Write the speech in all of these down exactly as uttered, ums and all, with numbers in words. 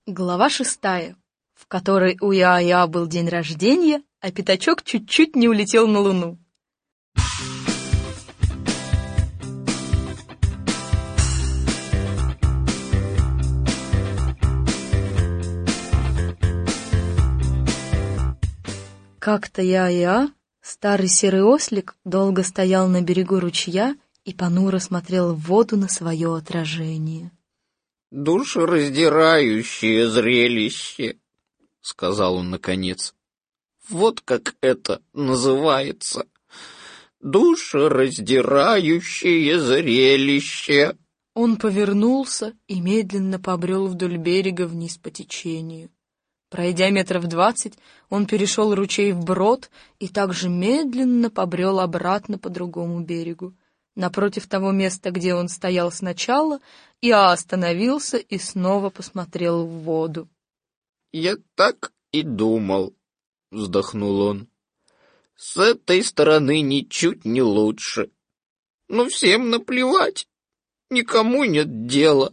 Глава шестая, в которой у Иа-Иа был день рождения, а Пятачок чуть-чуть не улетел на Луну. Как-то Иа-Иа, старый серый ослик, долго стоял на берегу ручья и понуро смотрел в воду на свое отражение. «Душераздирающее зрелище», — сказал он наконец. «Вот как это называется. Душераздирающее зрелище». Он повернулся и медленно побрел вдоль берега вниз по течению. Пройдя метров двадцать, он перешел ручей вброд и также медленно побрел обратно по другому берегу. Напротив того места, где он стоял сначала, Иа остановился и снова посмотрел в воду. «Я так и думал», — вздохнул он. «С этой стороны ничуть не лучше. Но всем наплевать, никому нет дела.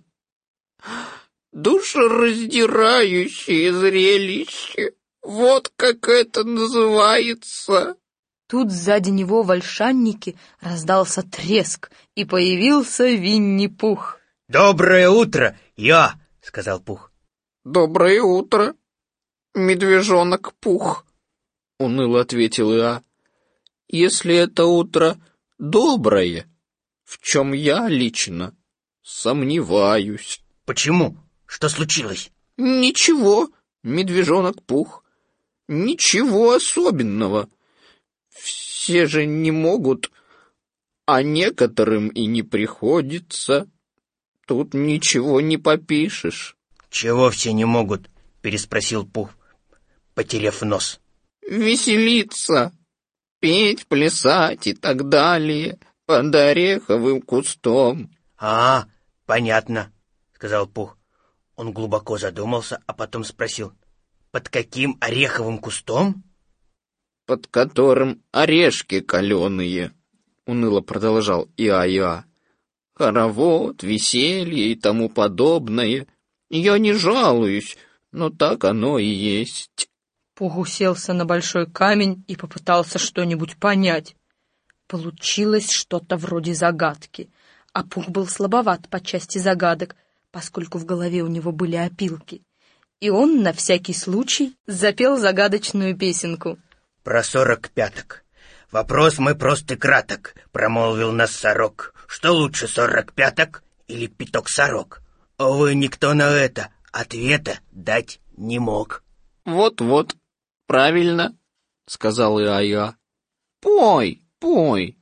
Душераздирающее зрелище, вот как это называется». Тут сзади него в ольшаннике раздался треск, и появился Винни-Пух. «Доброе утро, я!» — сказал Пух. «Доброе утро, медвежонок Пух», — уныло ответил Иа. «Если это утро доброе, в чем я лично сомневаюсь». «Почему? Что случилось?» «Ничего, медвежонок Пух, ничего особенного. Все же не могут, а некоторым и не приходится. Тут ничего не попишешь». «Чего все не могут?» — переспросил Пух, потеряв нос. «Веселиться, петь, плясать и так далее под ореховым кустом». «А, понятно», — сказал Пух. Он глубоко задумался, а потом спросил: «Под каким ореховым кустом?» «Под которым орешки каленые», — уныло продолжал Иа-Иа. «Хоровод, веселье и тому подобное. Я не жалуюсь, но так оно и есть». Пух уселся на большой камень и попытался что-нибудь понять. Получилось что-то вроде загадки, а Пух был слабоват по части загадок, поскольку в голове у него были опилки. И он на всякий случай запел загадочную песенку. «Про сорок пяток. Вопрос мой прост и краток», — промолвил носорог. «Что лучше, сорок пяток или пяток сорок?» Увы, никто на это ответа дать не мог. «Вот-вот, правильно», — сказал Иа-Иа. «Пой, пой.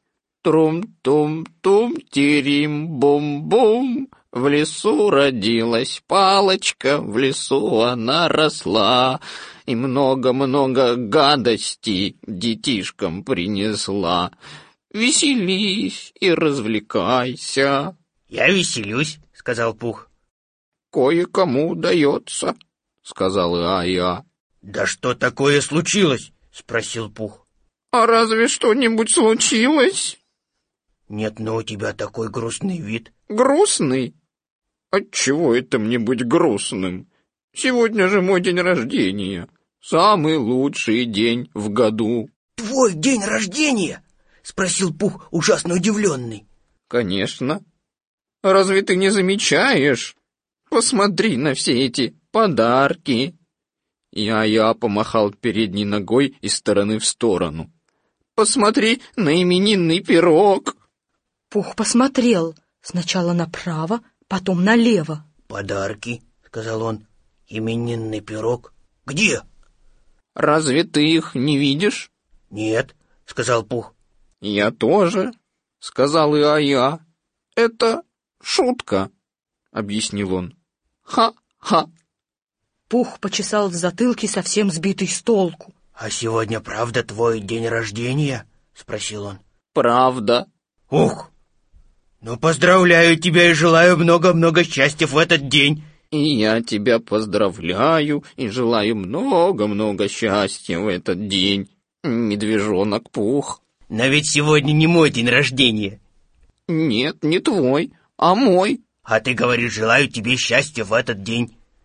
Трум-тум-тум-тирим-бум-бум. В лесу родилась палочка, в лесу она росла, и много-много гадостей детишкам принесла. Веселись и развлекайся». «Я веселюсь», — сказал Пух. «Кое-кому удается», — сказал Иа-Иа. «Да что такое случилось?» — спросил Пух. «А разве что-нибудь случилось?» «Нет, но у тебя такой грустный вид». «Грустный? Отчего это мне быть грустным? Сегодня же мой день рождения. Самый лучший день в году». «Твой день рождения?» — спросил Пух, ужасно удивленный. «Конечно. Разве ты не замечаешь? Посмотри на все эти подарки». Иа-Иа помахал передней ногой из стороны в сторону. «Посмотри на именинный пирог». Пух посмотрел сначала направо, потом налево. «Подарки», — сказал он. «Именинный пирог. Где?» «Разве ты их не видишь?» «Нет», — сказал Пух. «Я тоже», — сказал Иа-Иа. «Это шутка», — объяснил он. «Ха-ха». Пух почесал в затылке, совсем сбитый с толку. «А сегодня правда твой день рождения?» — спросил он. «Правда». «Ух! Ну, поздравляю тебя и желаю много-много счастья в этот день». «И я тебя поздравляю и желаю много-много счастья в этот день, медвежонок Пух». «Но ведь сегодня не мой день рождения». «Нет, не твой, а мой». «А ты говоришь, желаю тебе счастья в этот день».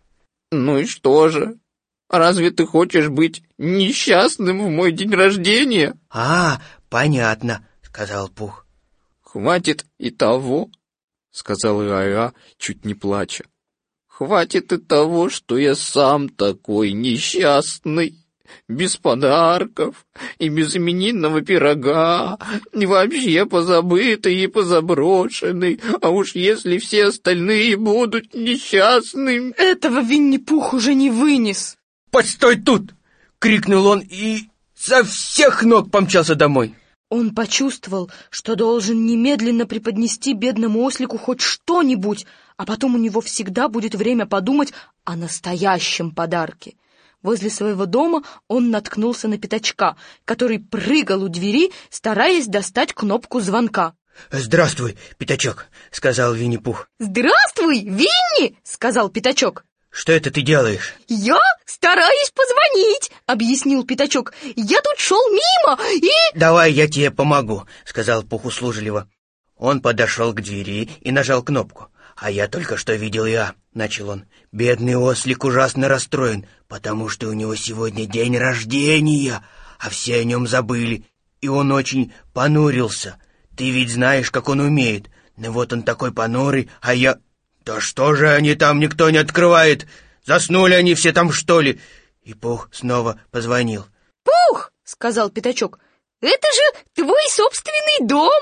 Ну и что же? Разве ты хочешь быть несчастным в мой день рождения? А, понятно, сказал Пух. Хватит и того, сказал Иа-Иа, чуть не плача. Хватит и того, что я сам такой несчастный. Без подарков и без именинного пирога, и вообще позабытый и позаброшенный, а уж если все остальные будут несчастными... Этого Винни-Пух уже не вынес. «Постой тут!» — крикнул он и со всех ног помчался домой. Он почувствовал, что должен немедленно преподнести бедному ослику хоть что-нибудь, а потом у него всегда будет время подумать о настоящем подарке. Возле своего дома он наткнулся на Пятачка, который прыгал у двери, стараясь достать кнопку звонка. «Здравствуй, Пятачок», — сказал Винни-Пух. «Здравствуй, Винни!» — сказал Пятачок. «Что это ты делаешь?» «Я стараюсь позвонить», — объяснил Пятачок. «Я тут шел мимо и...» «Давай я тебе помогу», — сказал Пух услужливо. Он подошел к двери и нажал кнопку. «А я только что видел я», — начал он. «Бедный ослик ужасно расстроен, потому что у него сегодня день рождения, а все о нем забыли, и он очень понурился. Ты ведь знаешь, как он умеет. Но вот он такой понурый, а я... Да что же они там, никто не открывает? Заснули они все там, что ли?» И Пух снова позвонил. «Пух!» — сказал Пятачок. «Это же твой собственный дом!»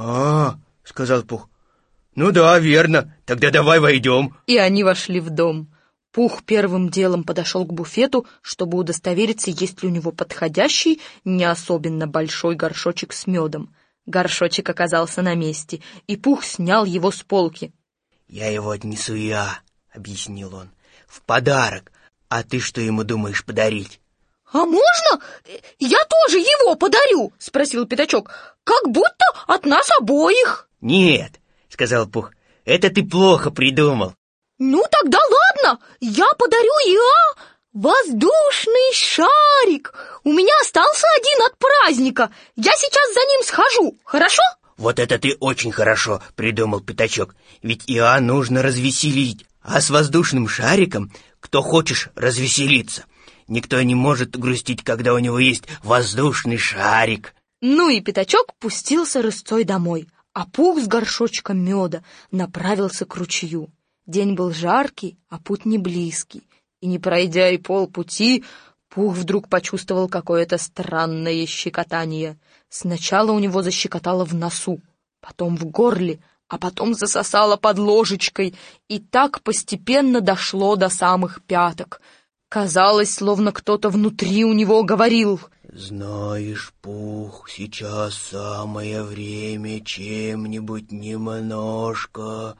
«А, — сказал Пух. «Ну да, верно. Тогда давай войдем». И они вошли в дом. Пух первым делом подошел к буфету, чтобы удостовериться, есть ли у него подходящий, не особенно большой горшочек с медом. Горшочек оказался на месте, и Пух снял его с полки. «Я его отнесу я», — объяснил он, — «в подарок. А ты что ему думаешь подарить?» «А можно я тоже его подарю?» — спросил Пятачок. «Как будто от нас обоих». «Нет», — сказал Пух, — «это ты плохо придумал». «Ну тогда ладно, я подарю я воздушный шарик. У меня остался один от праздника. Я сейчас за ним схожу, хорошо?» «Вот это ты очень хорошо придумал, Пятачок. Ведь Иа нужно развеселить, а с воздушным шариком кто хочешь развеселиться. Никто не может грустить, когда у него есть воздушный шарик». Ну и Пятачок пустился рысцой домой, а Пух с горшочком меда направился к ручью. День был жаркий, а путь не близкий, и не пройдя и полпути, Пух вдруг почувствовал какое-то странное щекотание. Сначала у него защекотало в носу, потом в горле, а потом засосало под ложечкой, и так постепенно дошло до самых пяток. Казалось, словно кто-то внутри у него говорил: «Знаешь, Пух, сейчас самое время чем-нибудь немножко...»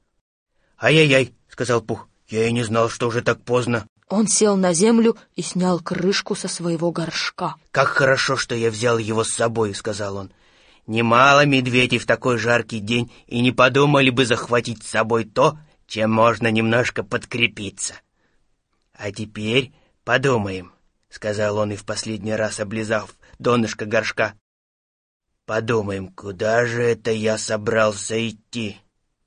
«Ай-яй-яй», — сказал Пух, — «я и не знал, что уже так поздно». Он сел на землю и снял крышку со своего горшка. «Как хорошо, что я взял его с собой», — сказал он. «Немало медведей в такой жаркий день и не подумали бы захватить с собой то, чем можно немножко подкрепиться. А теперь подумаем», — сказал он и в последний раз облизав донышко горшка. «Подумаем, куда же это я собрался идти?»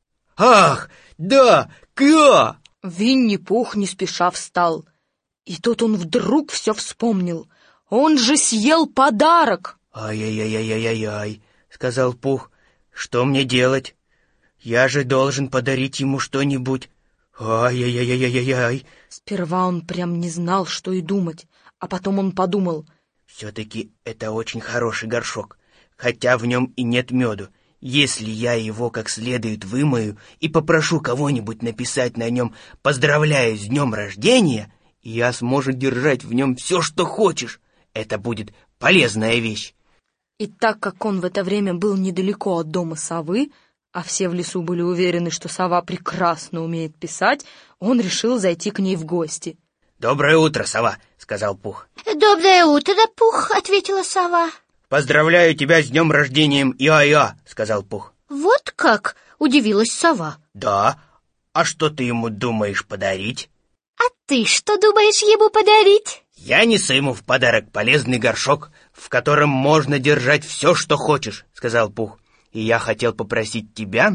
«Ах, да, Иа!» Винни-Пух не спеша встал. И тут он вдруг все вспомнил. Он же съел подарок! «Ай-яй-яй-яй-яй-яй», — сказал Пух. «Что мне делать? Я же должен подарить ему что-нибудь. Ай-яй-яй-яй-яй-яй». Сперва он прям не знал, что и думать, а потом он подумал: «Все-таки это очень хороший горшок, хотя в нем и нет меду. Если я его как следует вымою и попрошу кого-нибудь написать на нем «Поздравляю с днем рождения», я смогу держать в нем все, что хочешь. Это будет полезная вещь». И так как он в это время был недалеко от дома совы, а все в лесу были уверены, что сова прекрасно умеет писать, он решил зайти к ней в гости. «Доброе утро, сова», — сказал Пух. «Доброе утро, Пух», — ответила сова. «Поздравляю тебя с днем рождения, Иа-Иа», — сказал Пух. «Вот как?» — удивилась сова. «Да? А что ты ему думаешь подарить?» «А ты что думаешь ему подарить?» «Я несу ему в подарок полезный горшок, в котором можно держать все, что хочешь», — сказал Пух. «И я хотел попросить тебя...»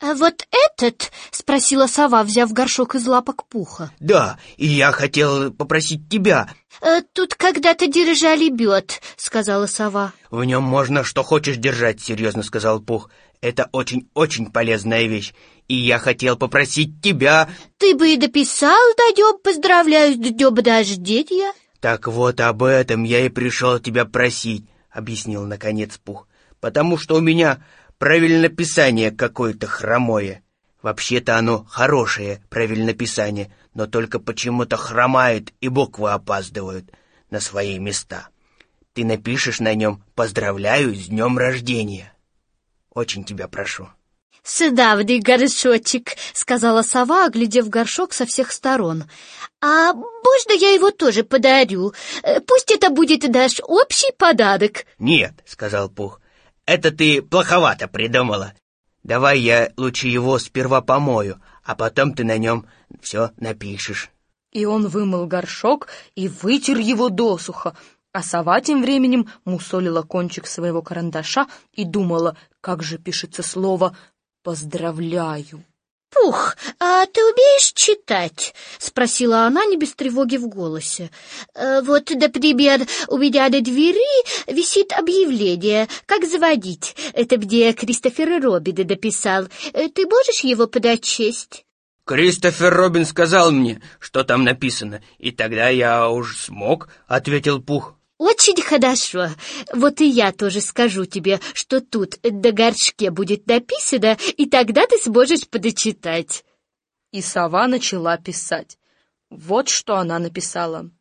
«А вот этот?» — спросила сова, взяв горшок из лапок Пуха. Да, и я хотел попросить тебя. «Э, «Тут когда-то держали бед», — сказала сова. В нем можно что хочешь держать, серьезно сказал Пух. Это очень-очень полезная вещь. И я хотел попросить тебя... «Ты бы и дописал, дадёб, поздравляю с днём рождения». Так вот об этом я и пришел тебя просить, объяснил наконец Пух. Потому что у меня правильнописание какое-то хромое. Вообще-то оно хорошее правильнописание, но только почему-то хромает и буквы опаздывают на свои места. Ты напишешь на нем «Поздравляю с днем рождения». Очень тебя прошу. «Славный горшочек», — сказала сова, оглядев горшок со всех сторон. «А можно я его тоже подарю? Пусть это будет наш общий подарок». «Нет», — сказал Пух, — «это ты плоховато придумала. Давай я лучше его сперва помою, а потом ты на нем все напишешь». И он вымыл горшок и вытер его досуха, а сова тем временем мусолила кончик своего карандаша и думала, как же пишется слово «поздравляю». «Пух, а ты умеешь читать?» — спросила она не без тревоги в голосе. «Э, «Вот, например, у меня на двери висит объявление, как заводить. Это где Кристофер Робин написал. Э, Ты можешь его прочесть?» «Кристофер Робин сказал мне, что там написано, и тогда я уж смог», — ответил Пух. «Очень хорошо. Вот и я тоже скажу тебе, что тут на горшке будет написано, и тогда ты сможешь подочитать». И сова начала писать. Вот что она написала.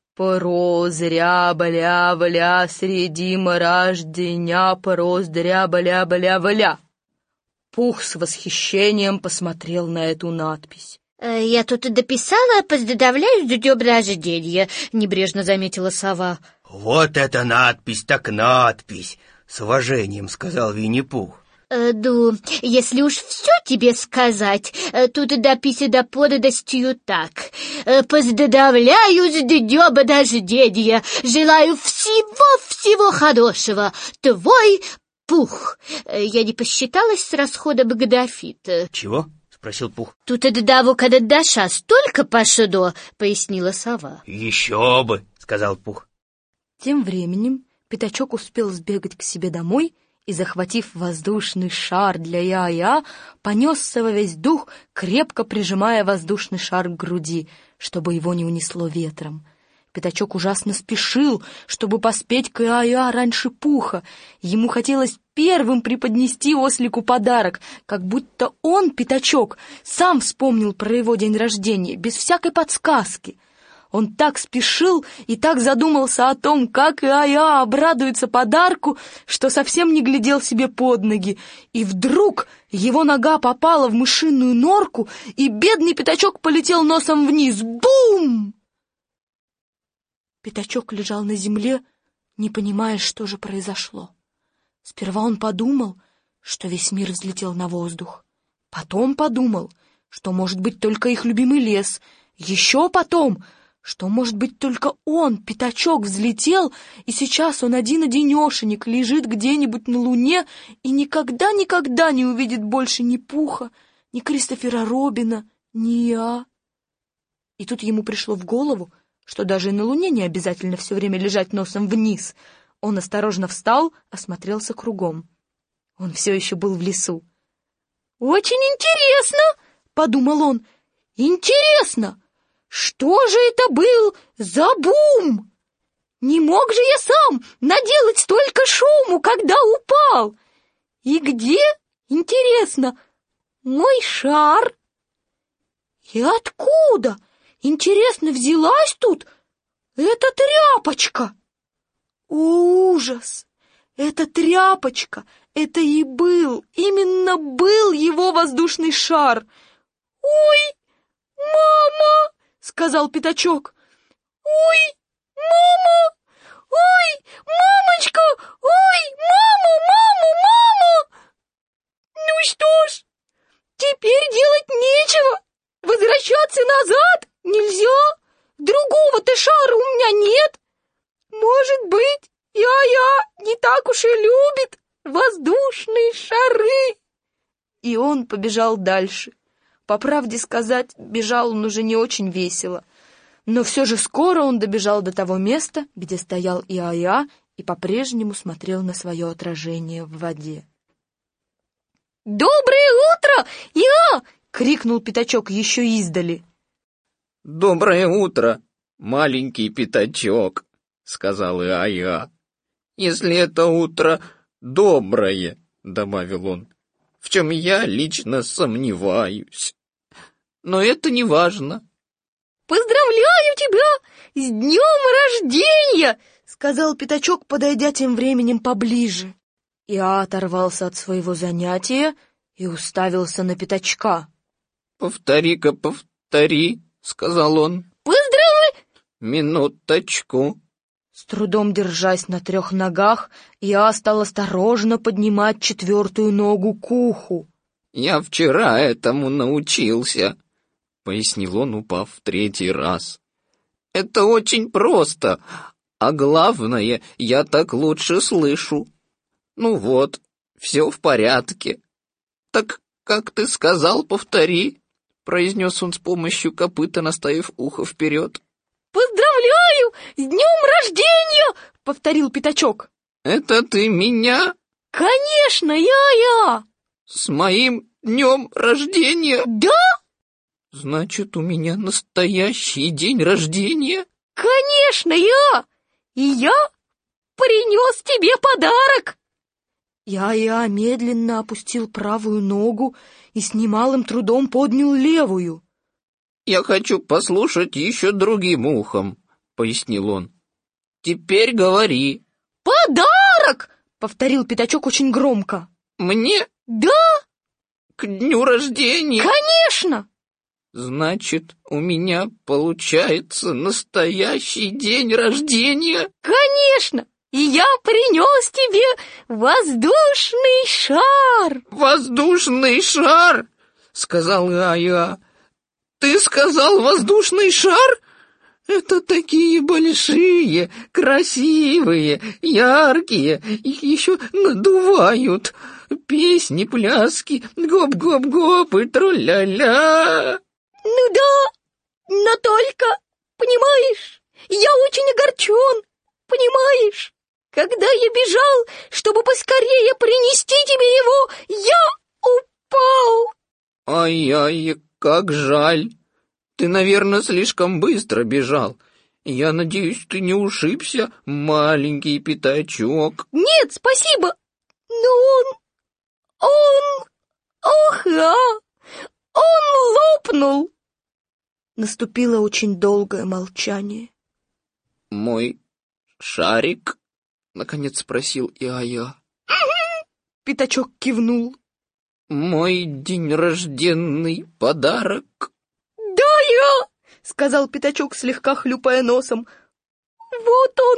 «Порозря-бля-бля среди рождения, порозря-бля-бля-бля-бля». Пух с восхищением посмотрел на эту надпись. «Я тут и дописала «Поздравляю с днем рождения», — небрежно заметила сова. «Вот это надпись так надпись!» — с уважением сказал Винни-Пух. Э, «Ну, если уж все тебе сказать, э, тут написано подостью так. Э, «Поздравляю с днем рождения, желаю всего-всего хорошего, твой Пух». Э, Я не посчиталась с расходом графита. «Чего?» — спросил Пух. «Тут от того карандаша столько пошло», — пояснила сова. «Еще бы!» — сказал Пух. Тем временем Пятачок успел сбегать к себе домой и, захватив воздушный шар для Я-Я, понесся во весь дух, крепко прижимая воздушный шар к груди, чтобы его не унесло ветром. Пятачок ужасно спешил, чтобы поспеть к Я-Я раньше Пуха. Ему хотелось первым преподнести ослику подарок, как будто он, Пятачок, сам вспомнил про его день рождения, без всякой подсказки. Он так спешил и так задумался о том, как Я-Я обрадуется подарку, что совсем не глядел себе под ноги. И вдруг его нога попала в мышиную норку, и бедный Пятачок полетел носом вниз. Бум! Пятачок лежал на земле, не понимая, что же произошло. Сперва он подумал, что весь мир взлетел на воздух. Потом подумал, что может быть только их любимый лес. Еще потом, что, может быть, только он, Пятачок, взлетел, и сейчас он один-одинешенек лежит где-нибудь на луне и никогда-никогда не увидит больше ни Пуха, ни Кристофера Робина, ни я. И тут ему пришло в голову, что даже и на луне не обязательно все время лежать носом вниз. Он осторожно встал, осмотрелся кругом. Он все еще был в лесу. «Очень интересно!» — подумал он. «Интересно! Что же это был за бум? Не мог же я сам наделать столько шуму, когда упал? И где, интересно, мой шар? И откуда, интересно, взялась тут эта тряпочка? О, ужас! Эта тряпочка, это и был, именно был его воздушный шар. Ой, мама! — сказал Пятачок. «Ой, мама! Ой, мамочка! Ой, маму, маму, маму!» «Ну что ж, теперь делать нечего. Возвращаться назад нельзя. Другого-то шара у меня нет. Может быть, Я-Я не так уж и любит воздушные шары. И он побежал дальше. По правде сказать, бежал он уже не очень весело. Но все же скоро он добежал до того места, где стоял Иоа, и по-прежнему смотрел на свое отражение в воде. «Доброе утро, Иоа!» — крикнул Пятачок еще издали. «Доброе утро, маленький Пятачок», — сказал Иоа. «Если это утро доброе», — добавил он, — «в чем я лично сомневаюсь. Но это не важно». «Поздравляю тебя с днем рождения!» — сказал Пятачок, подойдя тем временем поближе. Иоа оторвался от своего занятия и уставился на Пятачка. «Повтори-ка, повтори», — сказал он. «Поздравляю!» «Минуточку». С трудом держась на трех ногах, Иоа стал осторожно поднимать четвертую ногу к уху. «Я вчера этому научился», — пояснил он, упав в третий раз. «Это очень просто, а главное, я так лучше слышу. Ну вот, все в порядке. Так, как ты сказал, повтори», — произнес он с помощью копыта, наставив ухо вперед. «Поздравляю с днем рождения!» — повторил Пятачок. «Это ты меня?» «Конечно, я-я!» «С моим днем рождения?» «Да?» «Значит, у меня настоящий день рождения?» «Конечно, я! И я принес тебе подарок!» Я-я медленно опустил правую ногу и с немалым трудом поднял левую. «Я хочу послушать еще другим ухом», — пояснил он. «Теперь говори». «Подарок!» — повторил Пятачок очень громко. «Мне?» «Да!» «К дню рождения?» «Конечно!» «Значит, у меня получается настоящий день рождения?» «Конечно! И я принес тебе воздушный шар!» «Воздушный шар!» — сказал Иоа. «Ты сказал воздушный шар? Это такие большие, красивые, яркие, их еще надувают. Песни, пляски, гоп-гоп-гоп и тру-ля-ля». «Ну да, но только, понимаешь, я очень огорчен, понимаешь? Когда я бежал, чтобы поскорее принести тебе его, я упал». «Ай-яй, как жаль. Ты, наверное, слишком быстро бежал. Я надеюсь, ты не ушибся, маленький Пятачок». «Нет, спасибо, но он, он, ох, а, он лопнул». Наступило очень долгое молчание. «Мой шарик?» — наконец спросил Иоа. Пятачок кивнул. «Мой день рожденный подарок?» «Да, я!» — сказал Пятачок, слегка хлюпая носом. «Вот он!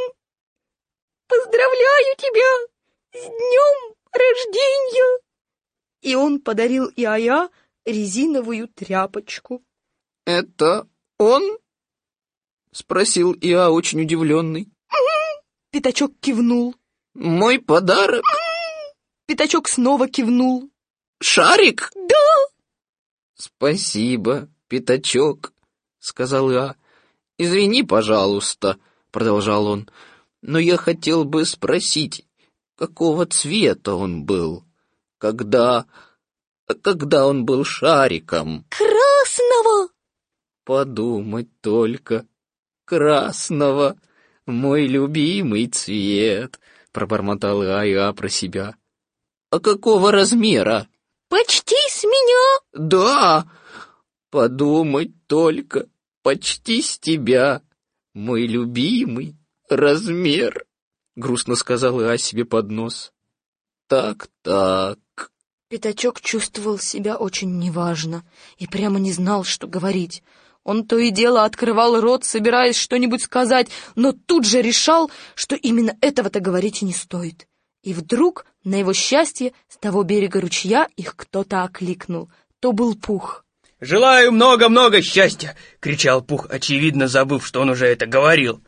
Поздравляю тебя с днем рождения!» И он подарил Иоа резиновую тряпочку. «Это он?» — спросил Иоа, очень удивленный. Пятачок кивнул. «Мой подарок?» Пятачок снова кивнул. «Шарик?» «Да!» «Спасибо, Пятачок», — сказал Иоа. «Извини, пожалуйста», — продолжал он, — «но я хотел бы спросить, какого цвета он был, когда... когда он был шариком?» «Красного!» «Подумать только, красного, мой любимый цвет», — пробормотал Иоа про себя. «А какого размера?» «Почти с меня!» «Да, подумать только, почти с тебя, мой любимый размер», — грустно сказал Иоа себе под нос. «Так-так». Пятачок чувствовал себя очень неважно и прямо не знал, что говорить. Он то и дело открывал рот, собираясь что-нибудь сказать, но тут же решал, что именно этого-то говорить и не стоит. И вдруг, на его счастье, с того берега ручья их кто-то окликнул. То был Пух. «Желаю много-много счастья!» — кричал Пух, очевидно забыв, что он уже это говорил.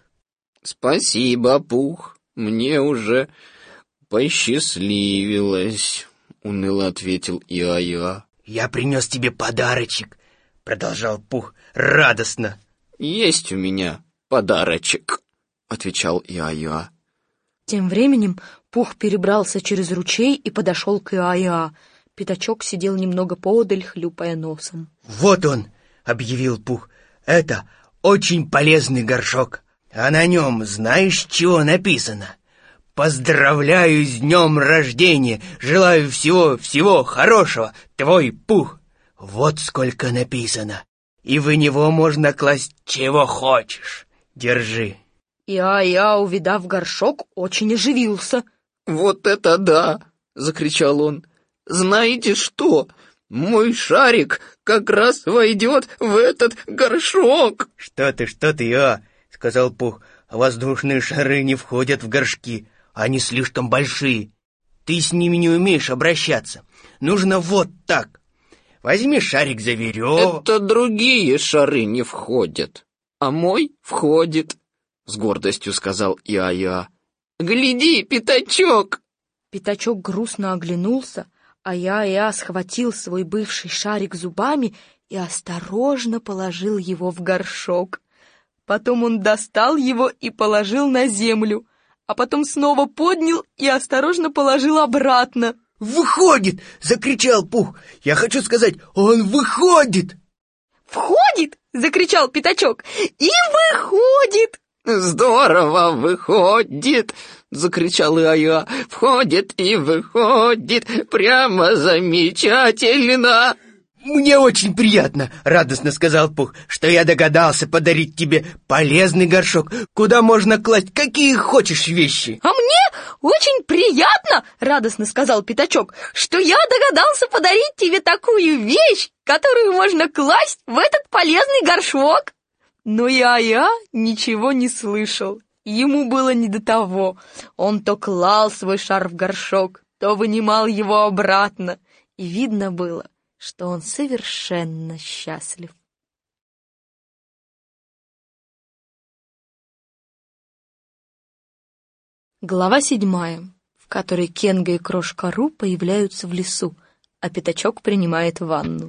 «Спасибо, Пух, мне уже посчастливилось. уныло ответил Иа-Иа. «Я принес тебе подарочек», — продолжал Пух радостно. «Есть у меня подарочек», — отвечал Иа-Иа. Тем временем Пух перебрался через ручей и подошел к Иа-Иа. Пятачок сидел немного поодаль, хлюпая носом. «Вот он», — объявил Пух, — «это очень полезный горшок. А на нем знаешь, чего написано? Поздравляю с днем рождения, желаю всего-всего хорошего, твой Пух. Вот сколько написано, и в него можно класть чего хочешь. Держи». Иа-Иа, увидав горшок, очень оживился. «Вот это да!» — закричал он. «Знаете что? Мой шарик как раз войдет в этот горшок!» «Что ты, что ты, Иа!» — сказал Пух. «Воздушные шары не входят в горшки, они слишком большие. Ты с ними не умеешь обращаться. Нужно вот так. Возьми шарик за веревку». «Это другие шары не входят, а мой входит», — с гордостью сказал Иа-Иа. «Гляди, пятачок!» Пятачок грустно оглянулся, а Иа-Иа схватил свой бывший шарик зубами и осторожно положил его в горшок. Потом он достал его и положил на землю, а потом снова поднял и осторожно положил обратно. «Выходит!» — закричал Пух. «Я хочу сказать, он выходит!» «Входит!» — закричал Пятачок. «И выходит!» «Здорово выходит!» — закричал Иа-Иа. «Входит и выходит! Прямо замечательно!» «Мне очень приятно!» — радостно сказал Пух, «что я догадался подарить тебе полезный горшок, куда можно класть какие хочешь вещи!» «А мне очень приятно!» — радостно сказал Пятачок, «что я догадался подарить тебе такую вещь, которую можно класть в этот полезный горшок!» Но Иа-Иа ничего не слышал. Ему было не до того. Он то клал свой шар в горшок, то вынимал его обратно. И видно было, что он совершенно счастлив. Глава седьмая, в которой Кенга и Крошка-Ру появляются в лесу, а Пятачок принимает ванну.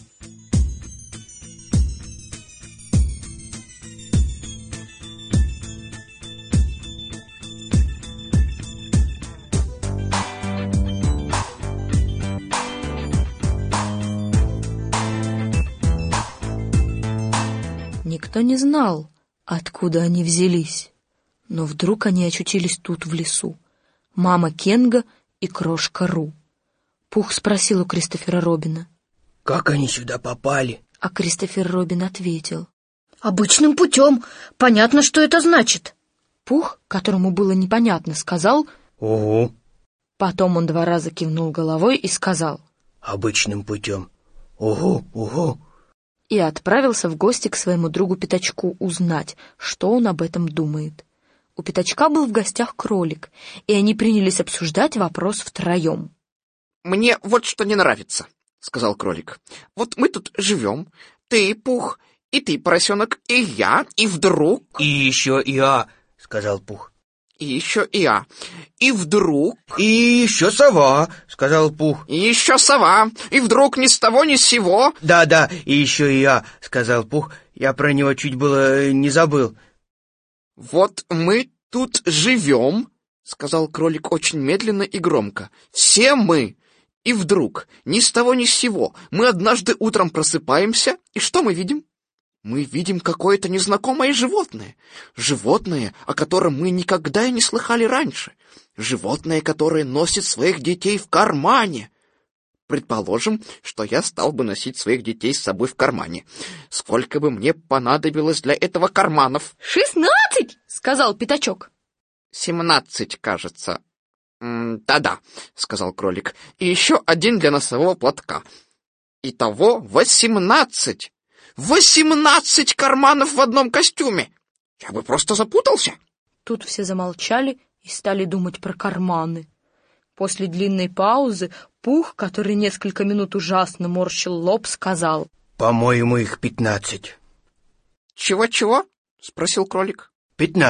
Никто не знал, откуда они взялись, но вдруг они очутились тут, в лесу. Мама Кенга и Крошка-Ру. Пух спросил у Кристофера Робина: «Как они сюда попали?» А Кристофер Робин ответил: «Обычным путем. Понятно, что это значит». Пух, которому было непонятно, сказал: «Угу». Потом он два раза кивнул головой и сказал: «Обычным путем. Угу, угу». И отправился в гости к своему другу Пятачку узнать, что он об этом думает. У Пятачка был в гостях кролик, и они принялись обсуждать вопрос втроем. «Мне вот что не нравится», — сказал кролик. «Вот мы тут живем, ты, Пух, и ты, поросенок, и я, и вдруг...» «И еще Иа», — сказал Пух. «И еще я. И вдруг...» «И еще сова», — сказал Пух. «И еще сова. И вдруг ни с того ни с сего...» «Да-да, и еще Иа», — сказал Пух. «Я про него чуть было не забыл». «Вот мы тут живем», — сказал кролик очень медленно и громко. «Все мы. И вдруг, ни с того ни с сего, мы однажды утром просыпаемся, и что мы видим? Мы видим какое-то незнакомое животное. Животное, о котором мы никогда и не слыхали раньше. Животное, которое носит своих детей в кармане. Предположим, что я стал бы носить своих детей с собой в кармане. Сколько бы мне понадобилось для этого карманов?» «Шестнадцать!» — сказал Пятачок. «Семнадцать, кажется». «Да-да», — сказал кролик. «И еще один для носового платка. Итого восемнадцать. Восемнадцать карманов в одном костюме! Я бы просто запутался!» Тут все замолчали и стали думать про карманы. После длинной паузы Пух, который несколько минут ужасно морщил лоб, сказал: «По-моему, их пятнадцать». «Чего-чего?» — спросил кролик.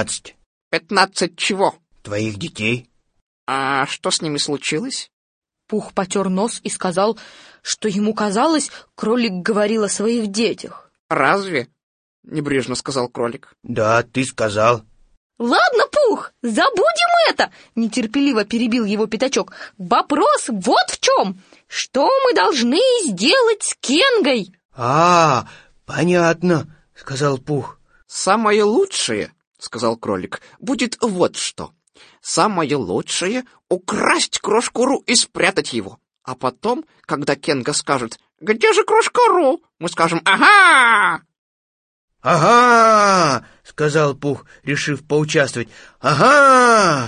«Пятнадцать». «Пятнадцать чего?» «Твоих детей». «А что с ними случилось?» Пух потер нос и сказал, что ему казалось, кролик говорил о своих детях. «Разве?» — небрежно сказал кролик. «Да, ты сказал». «Ладно, Пух, забудем это!» — нетерпеливо перебил его Пятачок. «Вопрос вот в чем. Что мы должны сделать с Кенгой?» «А, понятно», — сказал Пух. «Самое лучшее, — сказал кролик, — будет вот что. Самое лучшее — украсть крошку Ру и спрятать его. А потом, когда Кенга скажет: «Где же крошка Ру?», мы скажем: «Ага!» «Ага!» — сказал Пух, решив поучаствовать. «Ага!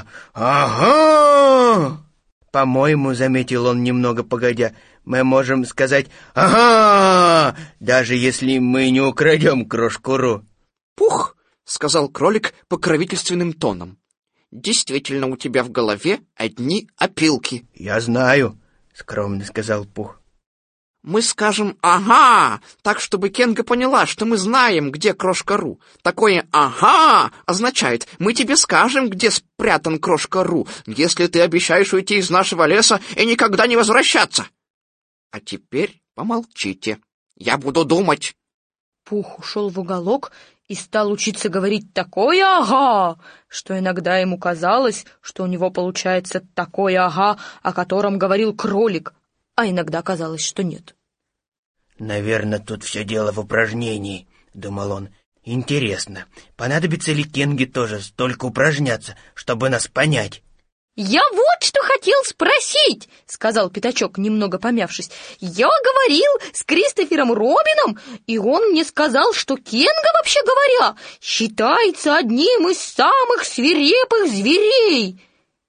Ага!» «По-моему, — заметил он немного погодя, — мы можем сказать «Ага!», даже если мы не украдем крошку Ру». «Пух!» — сказал кролик покровительственным тоном. «Действительно, у тебя в голове одни опилки». «Я знаю», — скромно сказал Пух. «Мы скажем «ага», так, чтобы Кенга поняла, что мы знаем, где крошка Ру. Такое «ага» означает: мы тебе скажем, где спрятан крошка Ру, если ты обещаешь уйти из нашего леса и никогда не возвращаться. А теперь помолчите, я буду думать». Пух ушел в уголок и стал учиться говорить такое «ага», что иногда ему казалось, что у него получается такое «ага», о котором говорил кролик, а иногда казалось, что нет. «Наверное, тут все дело в упражнении», — думал он. «Интересно, понадобится ли Кенге тоже столько упражняться, чтобы нас понять?» «Я вот что хотел спросить», — сказал Пятачок, немного помявшись. «Я говорил с Кристофером Робином, и он мне сказал, что Кенга, вообще говоря, считается одним из самых свирепых зверей.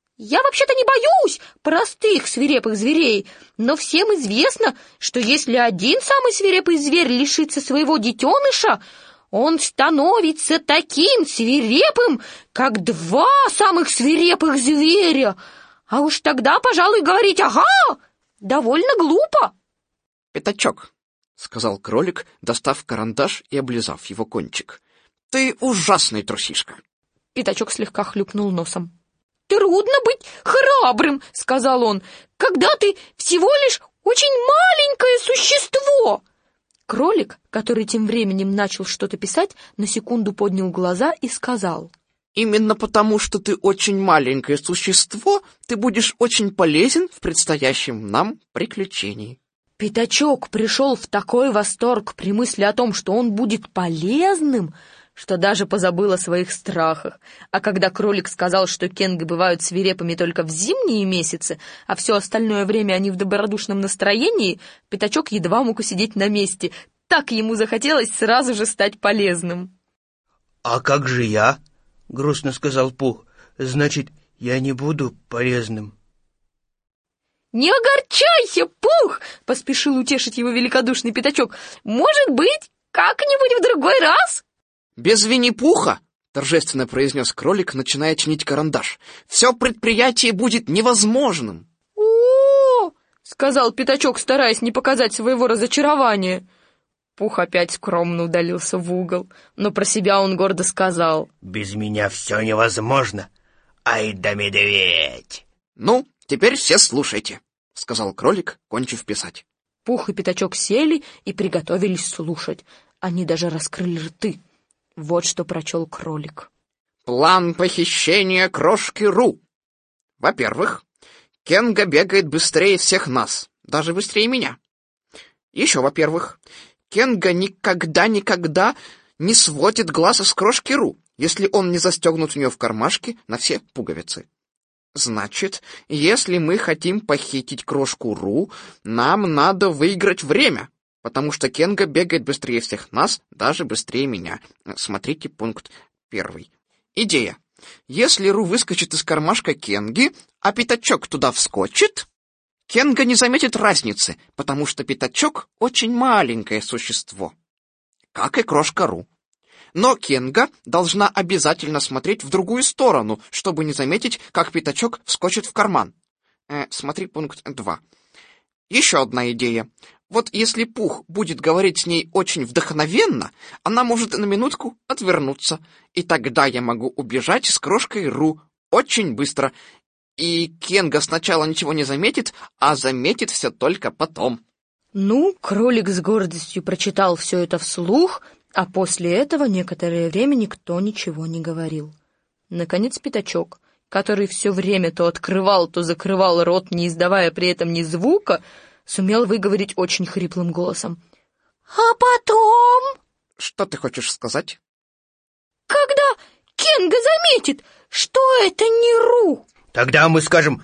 Я вообще-то не боюсь простых свирепых зверей, но всем известно, что если один самый свирепый зверь лишится своего детеныша, он становится таким свирепым, как два самых свирепых зверя. А уж тогда, пожалуй, говорить «ага» довольно глупо». «Пятачок», — сказал кролик, достав карандаш и облизав его кончик, — «ты ужасный трусишка». Пятачок слегка хлюпнул носом. «Трудно быть храбрым, — сказал он, — когда ты всего лишь очень маленькое существо». Кролик, который тем временем начал что-то писать, на секунду поднял глаза и сказал: «Именно потому, что ты очень маленькое существо, ты будешь очень полезен в предстоящем нам приключении». Пятачок пришел в такой восторг при мысли о том, что он будет полезным, что даже позабыл о своих страхах. А когда кролик сказал, что кенги бывают свирепыми только в зимние месяцы, а все остальное время они в добродушном настроении, Пятачок едва мог усидеть на месте. Так ему захотелось сразу же стать полезным. «А как же я?» — грустно сказал Пух. «Значит, я не буду полезным». «Не огорчайся, Пух!» — поспешил утешить его великодушный Пятачок. «Может быть, как-нибудь в другой раз?» «Без Винни-Пуха, — торжественно произнес кролик, начиная чинить карандаш, — все предприятие будет невозможным». «О-о-о!» — сказал Пятачок, стараясь не показать своего разочарования. Пух опять скромно удалился в угол, но про себя он гордо сказал: «Без меня все невозможно. Ай да медведь!» «Ну, теперь все слушайте», — сказал кролик, кончив писать. Пух и Пятачок сели и приготовились слушать. Они даже раскрыли рты. Вот что прочел кролик. «План похищения крошки Ру. Во-первых, Кенга бегает быстрее всех нас, даже быстрее меня. Еще, во-первых, Кенга никогда-никогда не сводит глаз с крошки Ру, если он не застегнут у нее в кармашке на все пуговицы. Значит, если мы хотим похитить крошку Ру, нам надо выиграть время, потому что Кенга бегает быстрее всех нас, даже быстрее меня. Смотрите пункт первый. Идея. Если Ру выскочит из кармашка Кенги, а Пятачок туда вскочит, Кенга не заметит разницы, потому что Пятачок очень маленькое существо, как и крошка Ру. Но Кенга должна обязательно смотреть в другую сторону, чтобы не заметить, как Пятачок вскочит в карман. Э, смотри пункт два. Еще одна идея. Вот если Пух будет говорить с ней очень вдохновенно, она может на минутку отвернуться, и тогда я могу убежать с крошкой Ру очень быстро, И Кенга сначала ничего не заметит, а заметит все только потом. Ну, кролик с гордостью прочитал все это вслух, а после этого некоторое время никто ничего не говорил. Наконец Пятачок, который все время то открывал, то закрывал рот, не издавая при этом ни звука, сумел выговорить очень хриплым голосом. «А потом...» Что ты хочешь сказать? «Когда Кенга заметит, что это не Ру». Тогда мы скажем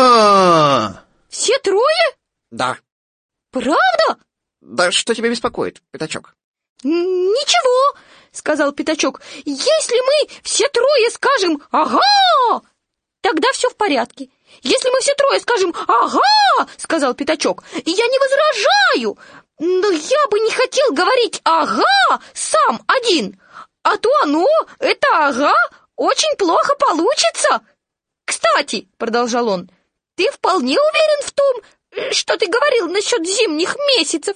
«Ага!» «Все трое?» Да. «Правда?» Да что тебя беспокоит, Пятачок? «Ничего», — сказал Пятачок. «Если мы все трое скажем «ага», тогда все в порядке. Если мы все трое скажем «ага», — сказал Пятачок, — «я не возражаю, но я бы не хотел говорить «ага» сам один, а то оно, это «ага», очень плохо получится. Кстати, — продолжал он, — ты вполне уверен в том, что ты говорил насчет зимних месяцев?»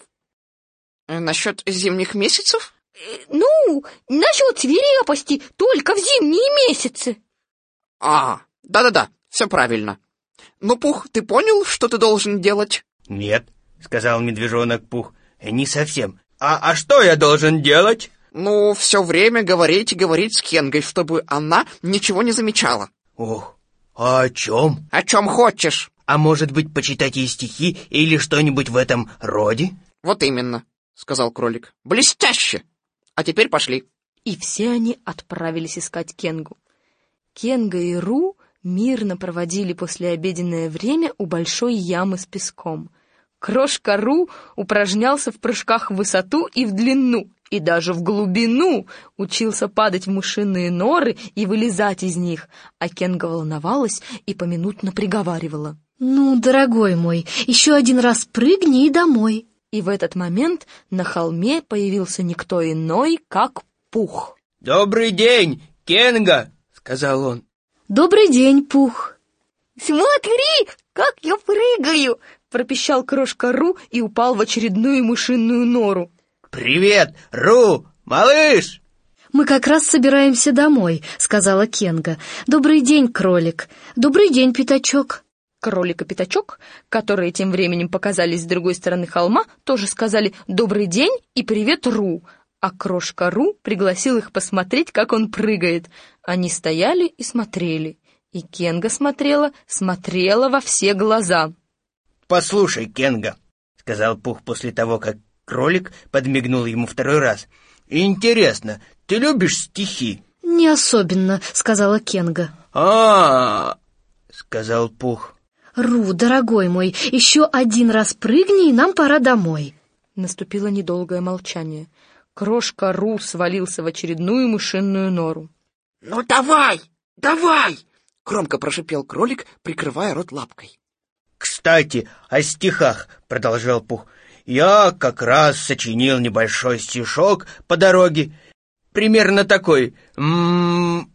Насчет зимних месяцев? «Ну, насчет свирепости только в зимние месяцы». А, да-да-да, все правильно. Ну, Пух, ты понял, что ты должен делать? «Нет», — сказал медвежонок Пух, — «не совсем. А, а что я должен делать?» Ну, все время говорить и говорить с Кенгой, чтобы она ничего не замечала. «Ох, а о чем?» О чем хочешь. «А может быть, почитать ей стихи или что-нибудь в этом роде?» Вот именно, сказал кролик. Блестяще! А теперь пошли. И все они отправились искать Кенгу. Кенга и Ру мирно проводили послеобеденное время у большой ямы с песком. Крошка Ру упражнялся в прыжках в высоту и в длину, и даже в глубину, учился падать в мышиные норы и вылезать из них, а Кенга волновалась и поминутно приговаривала: «Ну, дорогой мой, еще один раз прыгни и домой». И в этот момент на холме появился никто иной, как Пух. «Добрый день, Кенга!» — сказал он. «Добрый день, Пух». «Смотри, как я прыгаю!» — пропищал крошка Ру и упал в очередную мышиную нору. «Привет, Ру, малыш!» «Мы как раз собираемся домой», — сказала Кенга. «Добрый день, кролик. Добрый день, Пятачок». Кролик и Пятачок, которые тем временем показались с другой стороны холма, тоже сказали «добрый день» и «привет, Ру», а крошка Ру пригласил их посмотреть, как он прыгает. Они стояли и смотрели, и Кенга смотрела, смотрела во все глаза. «Послушай, Кенга», — сказал Пух после того, как кролик подмигнул ему второй раз, — «интересно, ты любишь стихи?» «Не особенно», — сказала Кенга. «А-а-а», — сказал Пух. «Ру, дорогой мой, еще один раз прыгни, и нам пора домой». Наступило недолгое молчание. Крошка Ру свалился в очередную мышиную нору. «Ну давай, давай!» — громко прошипел кролик, прикрывая рот лапкой. «Кстати, о стихах», — продолжал Пух. «Я как раз сочинил небольшой стишок по дороге. Примерно такой. М-м-м,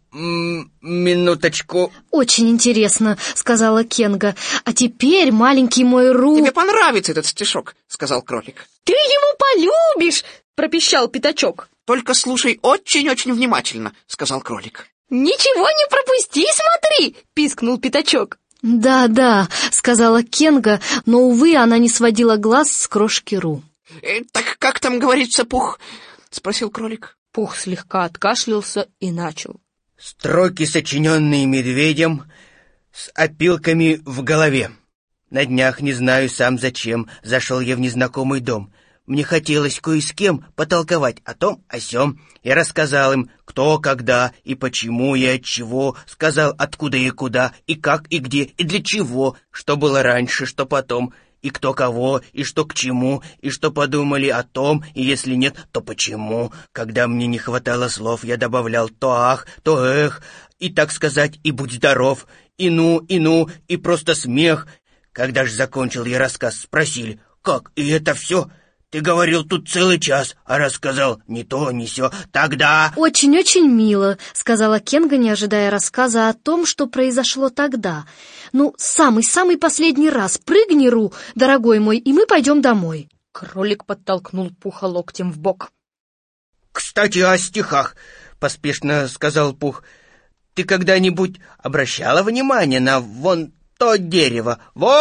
минуточку». «Очень интересно», — сказала Кенга. «А теперь, маленький мой Ру...» «Тебе понравится этот стишок», — сказал кролик. «Ты его полюбишь!» — пропищал Пятачок. «Только слушай очень-очень внимательно», — сказал кролик. «Ничего не пропусти, смотри!» — пискнул Пятачок. «Да-да», — сказала Кенга, но, увы, она не сводила глаз с крошки Ру. Э, «Так как там говорится, Пух?» — спросил кролик. Пух слегка откашлялся и начал. «Строки, сочиненные медведем, с опилками в голове. На днях, не знаю сам зачем, зашел я в незнакомый дом. Мне хотелось кое с кем потолковать о том, о сём. Я рассказал им, кто, когда и почему и от чего, сказал, откуда и куда, и как, и где, и для чего, что было раньше, что потом, и кто кого, и что к чему, и что подумали о том, и если нет, то почему. Когда мне не хватало слов, я добавлял то ах, то эх, и, так сказать, и будь здоров, и ну, и ну, и просто смех. Когда же закончил я рассказ, спросили, как, и это все? Ты говорил тут целый час, а рассказал ни то, ни сё. Тогда...» «Очень-очень мило», — сказала Кенга, не ожидая рассказа о том, что произошло тогда. «Ну, самый-самый последний раз прыгни, Ру, дорогой мой, и мы пойдем домой». Кролик подтолкнул Пуха локтем в бок. «Кстати, о стихах», — поспешно сказал Пух. ты когда-нибудь обращала внимание на вон то дерево?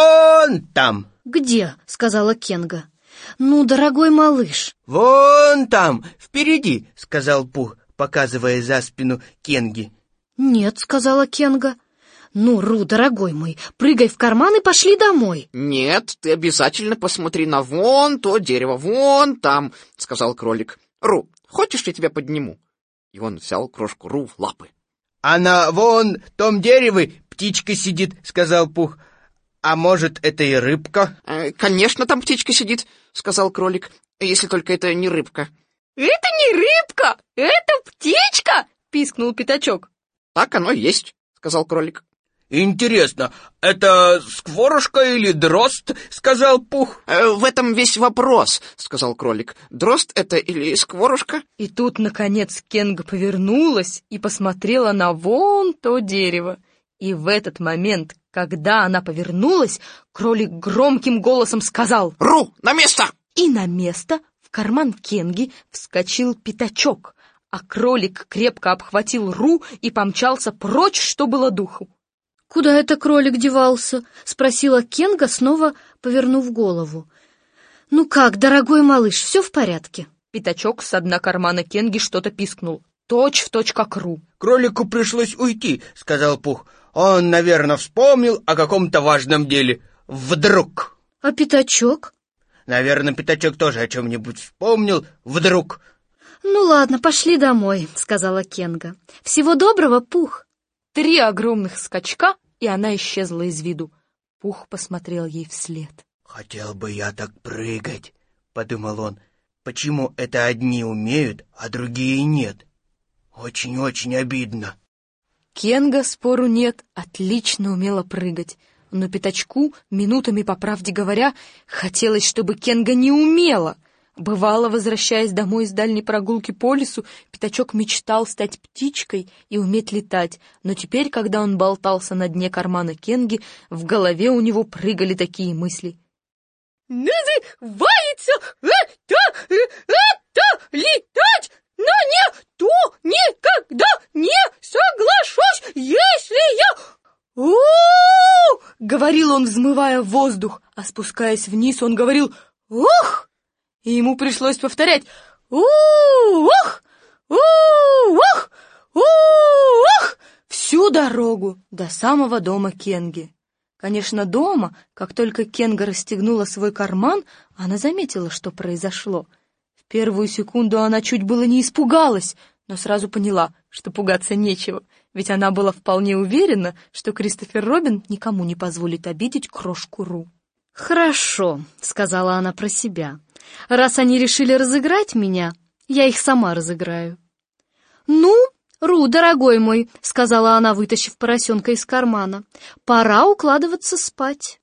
Вон там!» «Где?» — сказала Кенга. «Ну, дорогой малыш». «Вон там, впереди», — сказал Пух, показывая за спину Кенги. «Нет», — сказала Кенга. «Ну, Ру, дорогой мой, прыгай в карман и пошли домой». «Нет, ты обязательно посмотри на вон то дерево, вон там», — сказал кролик. «Ру, хочешь, я тебя подниму?» И он взял крошку Ру в лапы. «А на вон том дереве птичка сидит», — сказал Пух. «А может, это и рыбка?» «Э, «Конечно, там птичка сидит», — сказал кролик, «если только это не рыбка». «Это не рыбка, это птичка!» — пискнул Пятачок. «Так оно и есть», — сказал кролик. «Интересно, это скворушка или дрозд?» — сказал Пух. «Э, «В этом весь вопрос», — сказал кролик. «Дрозд это или скворушка?» И тут, наконец, Кенга повернулась и посмотрела на вон то дерево. И в этот момент, когда она повернулась, кролик громким голосом сказал: «Ру, на место!» И на место в карман Кенги вскочил Пятачок, а кролик крепко обхватил Ру и помчался прочь, что было духу. «Куда это кролик девался?» — спросила Кенга, снова повернув голову. «Ну как, дорогой малыш, все в порядке?» Пятачок с дна кармана Кенги что-то пискнул. Точь в точь как Ру. «Кролику пришлось уйти», — сказал Пух. «Он, наверное, вспомнил о каком-то важном деле. Вдруг». «А Пятачок?» «Наверное, Пятачок тоже о чем-нибудь вспомнил. Вдруг». «Ну ладно, пошли домой», — сказала Кенга. «Всего доброго, Пух». Три огромных скачка, и она исчезла из виду. Пух посмотрел ей вслед. «Хотел бы я так прыгать», — подумал он. «Почему это одни умеют, а другие нет? Очень-очень обидно». Кенга, спору нет, отлично умела прыгать. Но Пятачку, минутами, по правде говоря, хотелось, чтобы Кенга не умела. Бывало, возвращаясь домой с дальней прогулки по лесу, Пятачок мечтал стать птичкой и уметь летать, но теперь, когда он болтался на дне кармана Кенги, в голове у него прыгали такие мысли. «Называется это, это летать, но не то никогда не соглашусь, если я...» «У-у-у!» — говорил он, взмывая в воздух, а спускаясь вниз, он говорил «Ух!» И ему пришлось повторять «У-ух! У-ух! У-ух!» всю дорогу до самого дома Кенги. Конечно, дома, как только Кенга расстегнула свой карман, она заметила, что произошло. В первую секунду она чуть было не испугалась, но сразу поняла, что пугаться нечего, ведь она была вполне уверена, что Кристофер Робин никому не позволит обидеть крошку Ру. «Хорошо», — сказала она про себя. «Раз они решили разыграть меня, я их сама разыграю». «Ну, Ру, дорогой мой», — сказала она, вытащив поросенка из кармана, — «пора укладываться спать».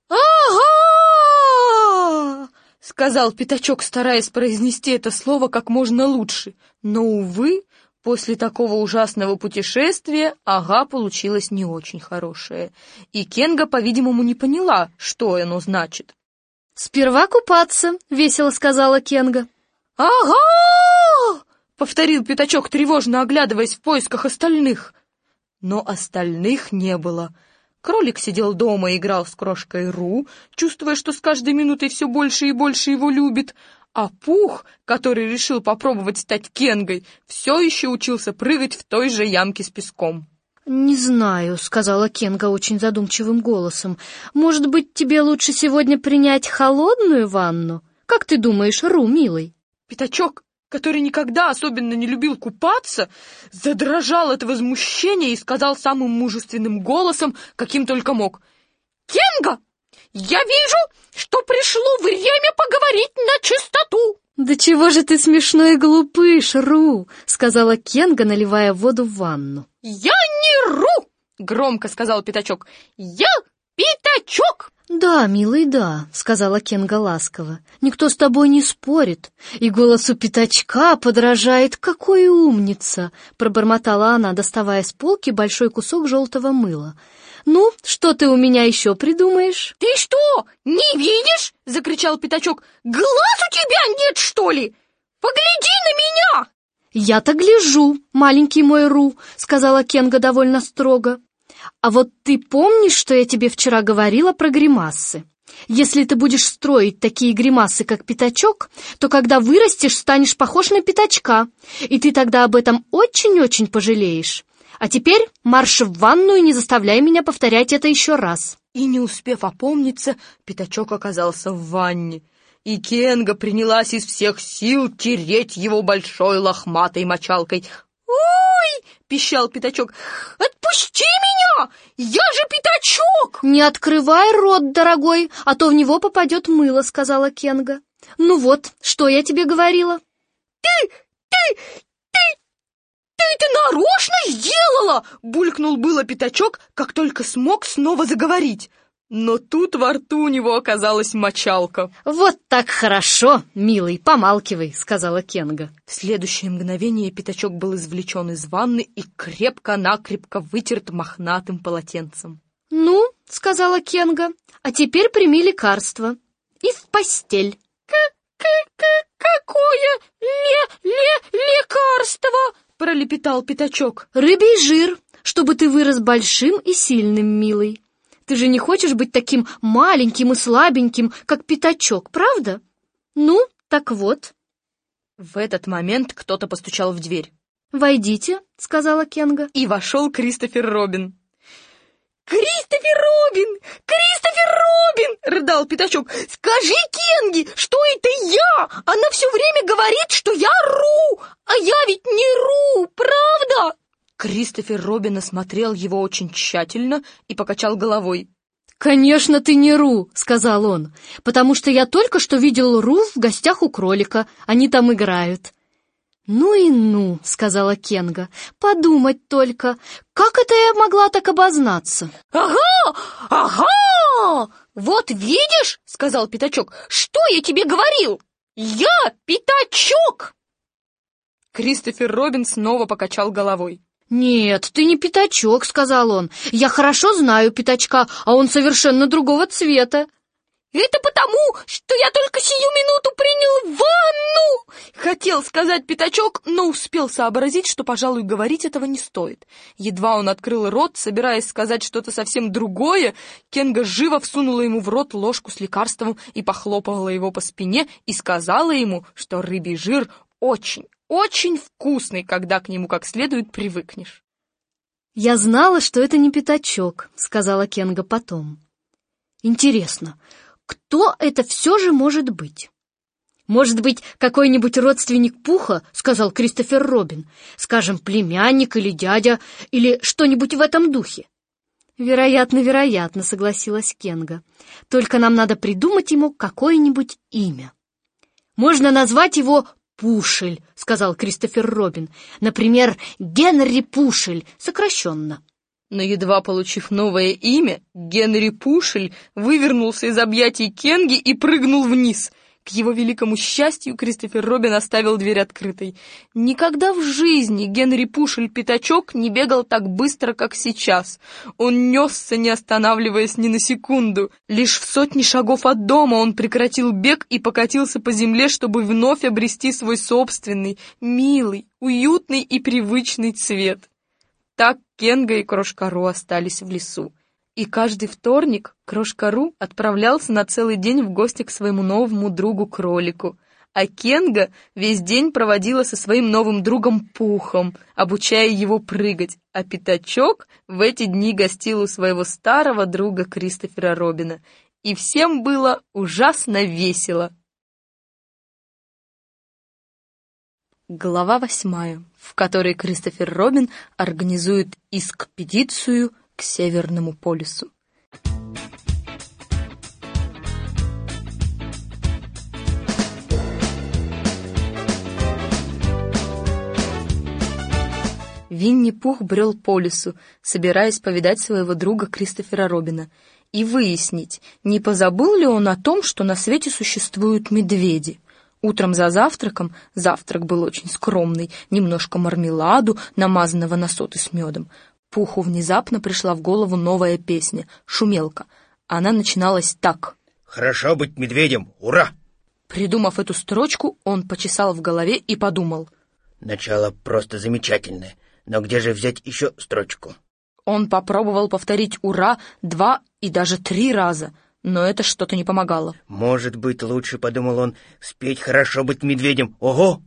«Ага!» — сказал Пятачок, стараясь произнести это слово как можно лучше. Но, увы, после такого ужасного путешествия «ага» получилось не очень хорошее. И Кенга, по-видимому, не поняла, что оно значит. «Сперва купаться», — весело сказала Кенга. «Ага!» — повторил Пятачок, тревожно оглядываясь в поисках остальных. Но остальных не было. Кролик сидел дома и играл с крошкой Ру, чувствуя, что с каждой минутой все больше и больше его любит, а Пух, который решил попробовать стать Кенгой, все еще учился прыгать в той же ямке с песком. «Не знаю», — сказала Кенга очень задумчивым голосом. «Может быть, тебе лучше сегодня принять холодную ванну? Как ты думаешь, Ру, милый?» Пятачок, который никогда особенно не любил купаться, задрожал от возмущения и сказал самым мужественным голосом, каким только мог: «Кенга, я вижу, что пришло время поговорить на чистоту». «Да чего же ты смешной глупыш, Ру», — сказала Кенга, наливая воду в ванну. «Я не Ру», — громко сказал Пятачок, — «я Пятачок». «Да, милый, да», — сказала Кенга ласково. «Никто с тобой не спорит, и голос у Пятачка подражает. Какой умница!» — пробормотала она, доставая с полки большой кусок желтого мыла. «Ну, что ты у меня еще придумаешь?» «Ты что, не видишь?» — закричал Пятачок. «Глаз у тебя нет, что ли? Погляди на меня!» «Я-то гляжу, маленький мой Ру», — сказала Кенга довольно строго. «А вот ты помнишь, что я тебе вчера говорила про гримасы? Если ты будешь строить такие гримасы, как Пятачок, то когда вырастешь, станешь похож на Пятачка, и ты тогда об этом очень-очень пожалеешь. А теперь марш в ванную и не заставляй меня повторять это еще раз». И, не успев опомниться, Пятачок оказался в ванне, и Кенга принялась из всех сил тереть его большой лохматой мочалкой. «Ой!» — пищал Пятачок. «Отпусти меня! Я же Пятачок!» «Не открывай рот, дорогой, а то в него попадет мыло», — сказала Кенга. «Ну вот, что я тебе говорила?» «Ты, ты, ты, ты это нарочно сделала!» — булькнул было Пятачок, как только смог снова заговорить. Но тут во рту у него оказалась мочалка. «Вот так хорошо, милый, помалкивай», — сказала Кенга. В следующее мгновение Пятачок был извлечен из ванны и крепко-накрепко вытерт мохнатым полотенцем. «Ну, — сказала Кенга, — а теперь прими лекарство. И в постель». «Какое ле-ле-лекарство?» — пролепетал Пятачок. «Рыбий жир, чтобы ты вырос большим и сильным, милый. Ты же не хочешь быть таким маленьким и слабеньким, как Пятачок, правда? Ну, так вот». В этот момент кто-то постучал в дверь. «Войдите», — сказала Кенга. И вошел Кристофер Робин. «Кристофер Робин! Кристофер Робин!» — рыдал Пятачок. «Скажи Кенге, что это я! Она все время говорит, что я Ру, а я ведь не Ру, правда?» Кристофер Робин осмотрел его очень тщательно и покачал головой. «Конечно, ты не Ру», — сказал он, «потому что я только что видел Ру в гостях у кролика. Они там играют». «Ну и ну», — сказала Кенга, — «подумать только, как это я могла так обознаться?» «Ага, ага! Вот видишь, — сказал Пятачок, — что я тебе говорил? Я Пятачок!» Кристофер Робин снова покачал головой. «Нет, ты не Пятачок», — сказал он. «Я хорошо знаю Пятачка, а он совершенно другого цвета». «Это потому, что я только сию минуту принял ванну!» Хотел сказать Пятачок, но успел сообразить, что, пожалуй, говорить этого не стоит. Едва он открыл рот, собираясь сказать что-то совсем другое, Кенга живо всунула ему в рот ложку с лекарством и похлопала его по спине и сказала ему, что рыбий жир очень, очень вкусный, когда к нему как следует привыкнешь. «Я знала, что это не Пятачок», — сказала Кенга потом. «Интересно, кто это все же может быть?» «Может быть, какой-нибудь родственник Пуха?» — сказал Кристофер Робин. «Скажем, племянник или дядя, или что-нибудь в этом духе». «Вероятно, вероятно», — согласилась Кенга. «Только нам надо придумать ему какое-нибудь имя». «Можно назвать его Пушель», — сказал Кристофер Робин. «Например, Генри Пушель, сокращенно». Но едва получив новое имя, Генри Пушель вывернулся из объятий Кенги и прыгнул вниз. К его великому счастью, Кристофер Робин оставил дверь открытой. Никогда в жизни Генри Пушель-Пятачок не бегал так быстро, как сейчас. Он несся, не останавливаясь ни на секунду. Лишь в сотни шагов от дома он прекратил бег и покатился по земле, чтобы вновь обрести свой собственный, милый, уютный и привычный цвет. Так Кенга и Крошка Ру остались в лесу. И каждый вторник Крошка Ру отправлялся на целый день в гости к своему новому другу-кролику, а Кенга весь день проводила со своим новым другом Пухом, обучая его прыгать, а Пятачок в эти дни гостил у своего старого друга Кристофера Робина. И всем было ужасно весело. Глава восьмая, в которой Кристофер Робин организует экспедицию к Северному полюсу. Винни-Пух брел по лесу, собираясь повидать своего друга Кристофера Робина и выяснить, не позабыл ли он о том, что на свете существуют медведи. Утром за завтраком, завтрак был очень скромный, немножко мармеладу, намазанного на соты с медом, Пуху внезапно пришла в голову новая песня «Шумелка». Она начиналась так: «Хорошо быть медведем, ура!» Придумав эту строчку, он почесал в голове и подумал: Начало просто замечательное. Но где же взять еще строчку? Он попробовал повторить «Ура» два и даже три раза, но это что-то не помогало. Может быть, лучше, подумал он, спеть «Хорошо быть медведем». Ого!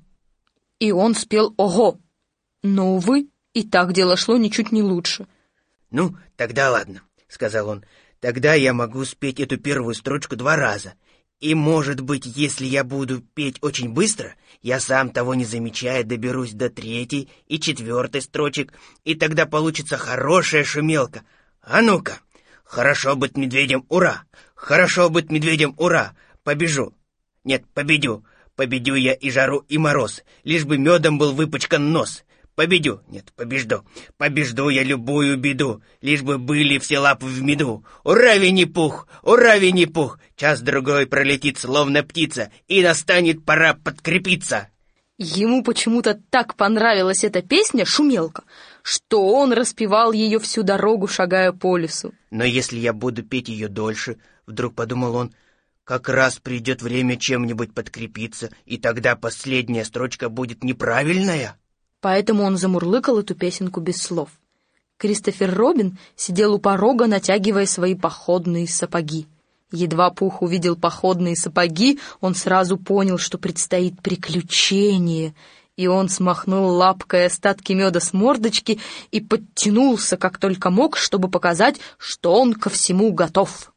И он спел «Ого». Но, увы, и так дело шло ничуть не лучше. «Ну, тогда ладно», — сказал он. «Тогда я могу спеть эту первую строчку два раза. И, может быть, если я буду петь очень быстро, я сам того не замечая доберусь до третьей и четвертой строчек, и тогда получится хорошая шумелка. А ну-ка! Хорошо быть медведем, ура! Хорошо быть медведем, ура! Побежу! Нет, победю! Победю я и жару, и мороз, лишь бы медом был выпачкан нос. Победю, нет, побежду, побежду я любую беду, лишь бы были все лапы в меду. Ура, Винни-Пух, ура, Винни-Пух, час-другой пролетит, словно птица, и настанет пора подкрепиться». Ему почему-то так понравилась эта песня «Шумелка», что он распевал ее всю дорогу, шагая по лесу. «Но если я буду петь ее дольше, — вдруг подумал он, — как раз придет время чем-нибудь подкрепиться, и тогда последняя строчка будет неправильная». Поэтому он замурлыкал эту песенку без слов. Кристофер Робин сидел у порога, натягивая свои походные сапоги. Едва Пух увидел походные сапоги, он сразу понял, что предстоит приключение, и он смахнул лапкой остатки меда с мордочки и подтянулся, как только мог, чтобы показать, что он ко всему готов.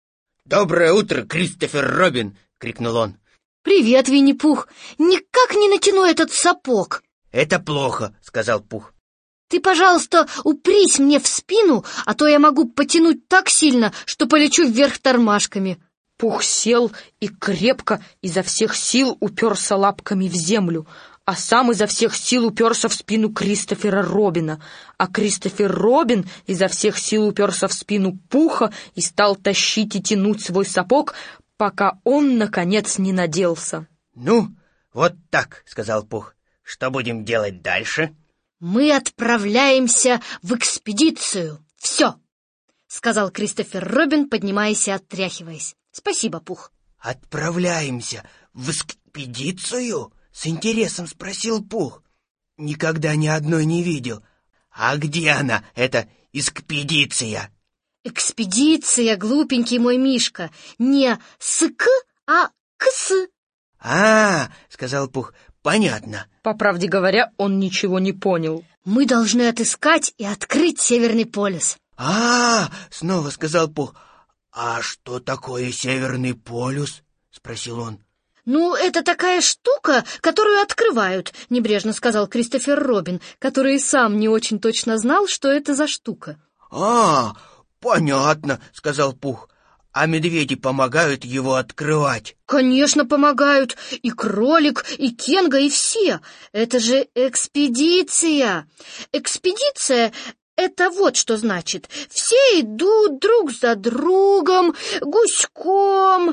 «Доброе утро, Кристофер Робин!» — крикнул он. «Привет, Винни-Пух! Никак не натяну этот сапог!» «Это плохо», — сказал Пух. «Ты, пожалуйста, упрись мне в спину, а то я могу потянуть так сильно, что полечу вверх тормашками». Пух сел и крепко изо всех сил уперся лапками в землю, а сам изо всех сил уперся в спину Кристофера Робина, а Кристофер Робин изо всех сил уперся в спину Пуха и стал тащить и тянуть свой сапог, пока он, наконец, не наделся. «Ну, вот так», — сказал Пух. «Что будем делать дальше?» «Мы отправляемся в экспедицию. Все», — сказал Кристофер Робин, поднимаясь и отряхиваясь. «Спасибо, Пух». «Отправляемся в экспедицию?» — с интересом спросил Пух. «Никогда ни одной не видел. А где она, эта экспедиция?» «Экспедиция, глупенький мой Мишка, не с-к, а к-с». «А, — сказал Пух, — понятно». По правде говоря, он ничего не понял. «Мы должны отыскать и открыть Северный полюс». «А, — снова сказал Пух, — а что такое Северный полюс?» — спросил он. «Ну, это такая штука, которую открывают», — небрежно сказал Кристофер Робин, который и сам не очень точно знал, что это за штука. «А, понятно, — сказал Пух. — А медведи помогают его открывать?» «Конечно, помогают. И кролик, и Кенга, и все. Это же экспедиция. Экспедиция — это вот что значит. Все идут друг за другом, гуськом.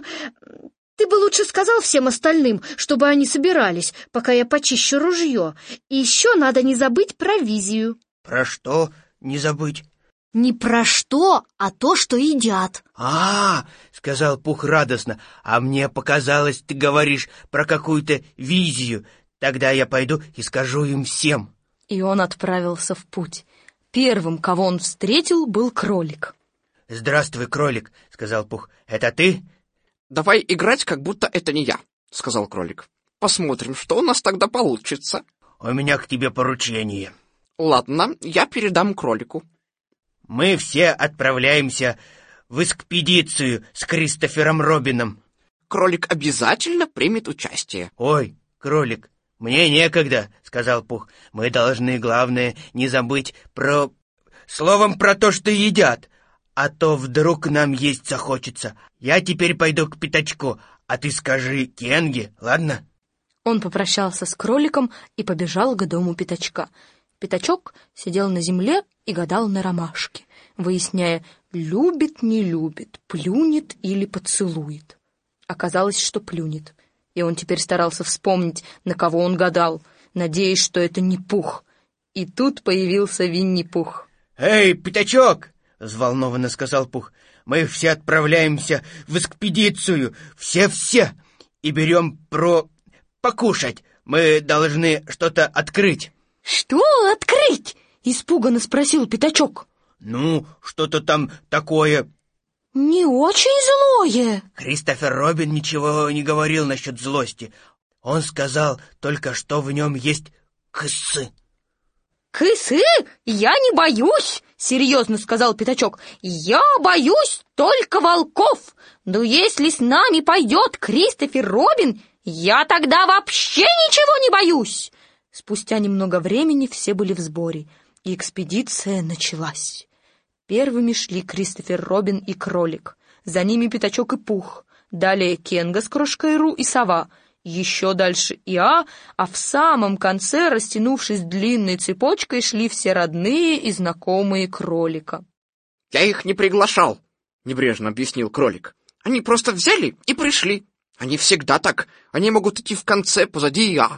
Ты бы лучше сказал всем остальным, чтобы они собирались, пока я почищу ружье. И еще надо не забыть провизию». «Про что не забыть?» «Не про что, а то, что едят». «А, — сказал Пух радостно, — а мне показалось, ты говоришь про какую-то визию. Тогда я пойду и скажу им всем». И он отправился в путь. Первым, кого он встретил, был кролик. «Здравствуй, кролик, — сказал Пух. — Это ты?» «Давай играть, как будто это не я», — сказал кролик. «Посмотрим, что у нас тогда получится». «У меня к тебе поручение». «Ладно, я передам кролику». «Мы все отправляемся в экспедицию с Кристофером Робином». «Кролик обязательно примет участие». «Ой, кролик, мне некогда, — сказал Пух. — Мы должны, главное, не забыть про... Словом, про то, что едят. А то вдруг нам есть захочется. Я теперь пойду к Пятачку, а ты скажи Кенге, ладно?» Он попрощался с кроликом и побежал к дому Пятачка. Пятачок сидел на земле и гадал на ромашке, выясняя, любит, не любит, плюнет или поцелует. Оказалось, что плюнет, и он теперь старался вспомнить, на кого он гадал, надеясь, что это не Пух. И тут появился Винни-Пух. «Эй, Пятачок! — взволнованно сказал Пух. — Мы все отправляемся в экспедицию, все-все, и берем про... покушать, Мы должны что-то открыть. Что открыть? Испуганно спросил Пятачок. Ну, что-то там такое. Не очень злое. Кристофер Робин ничего не говорил насчет злости. Он сказал только, что в нем есть кысы. Кысы? Я не боюсь, серьезно сказал Пятачок. Я боюсь только волков. Но если с нами пойдет Кристофер Робин, я тогда вообще ничего не боюсь. Спустя немного времени все были в сборе, и экспедиция началась. Первыми шли Кристофер Робин и Кролик. За ними Пятачок и Пух. Далее Кенга с Крошкой Ру и Сова. Еще дальше Иа, а в самом конце, растянувшись длинной цепочкой, шли все родные и знакомые Кролика. «Я их не приглашал», — небрежно объяснил Кролик. «Они просто взяли и пришли. Они всегда так. Они могут идти в конце, позади Иа».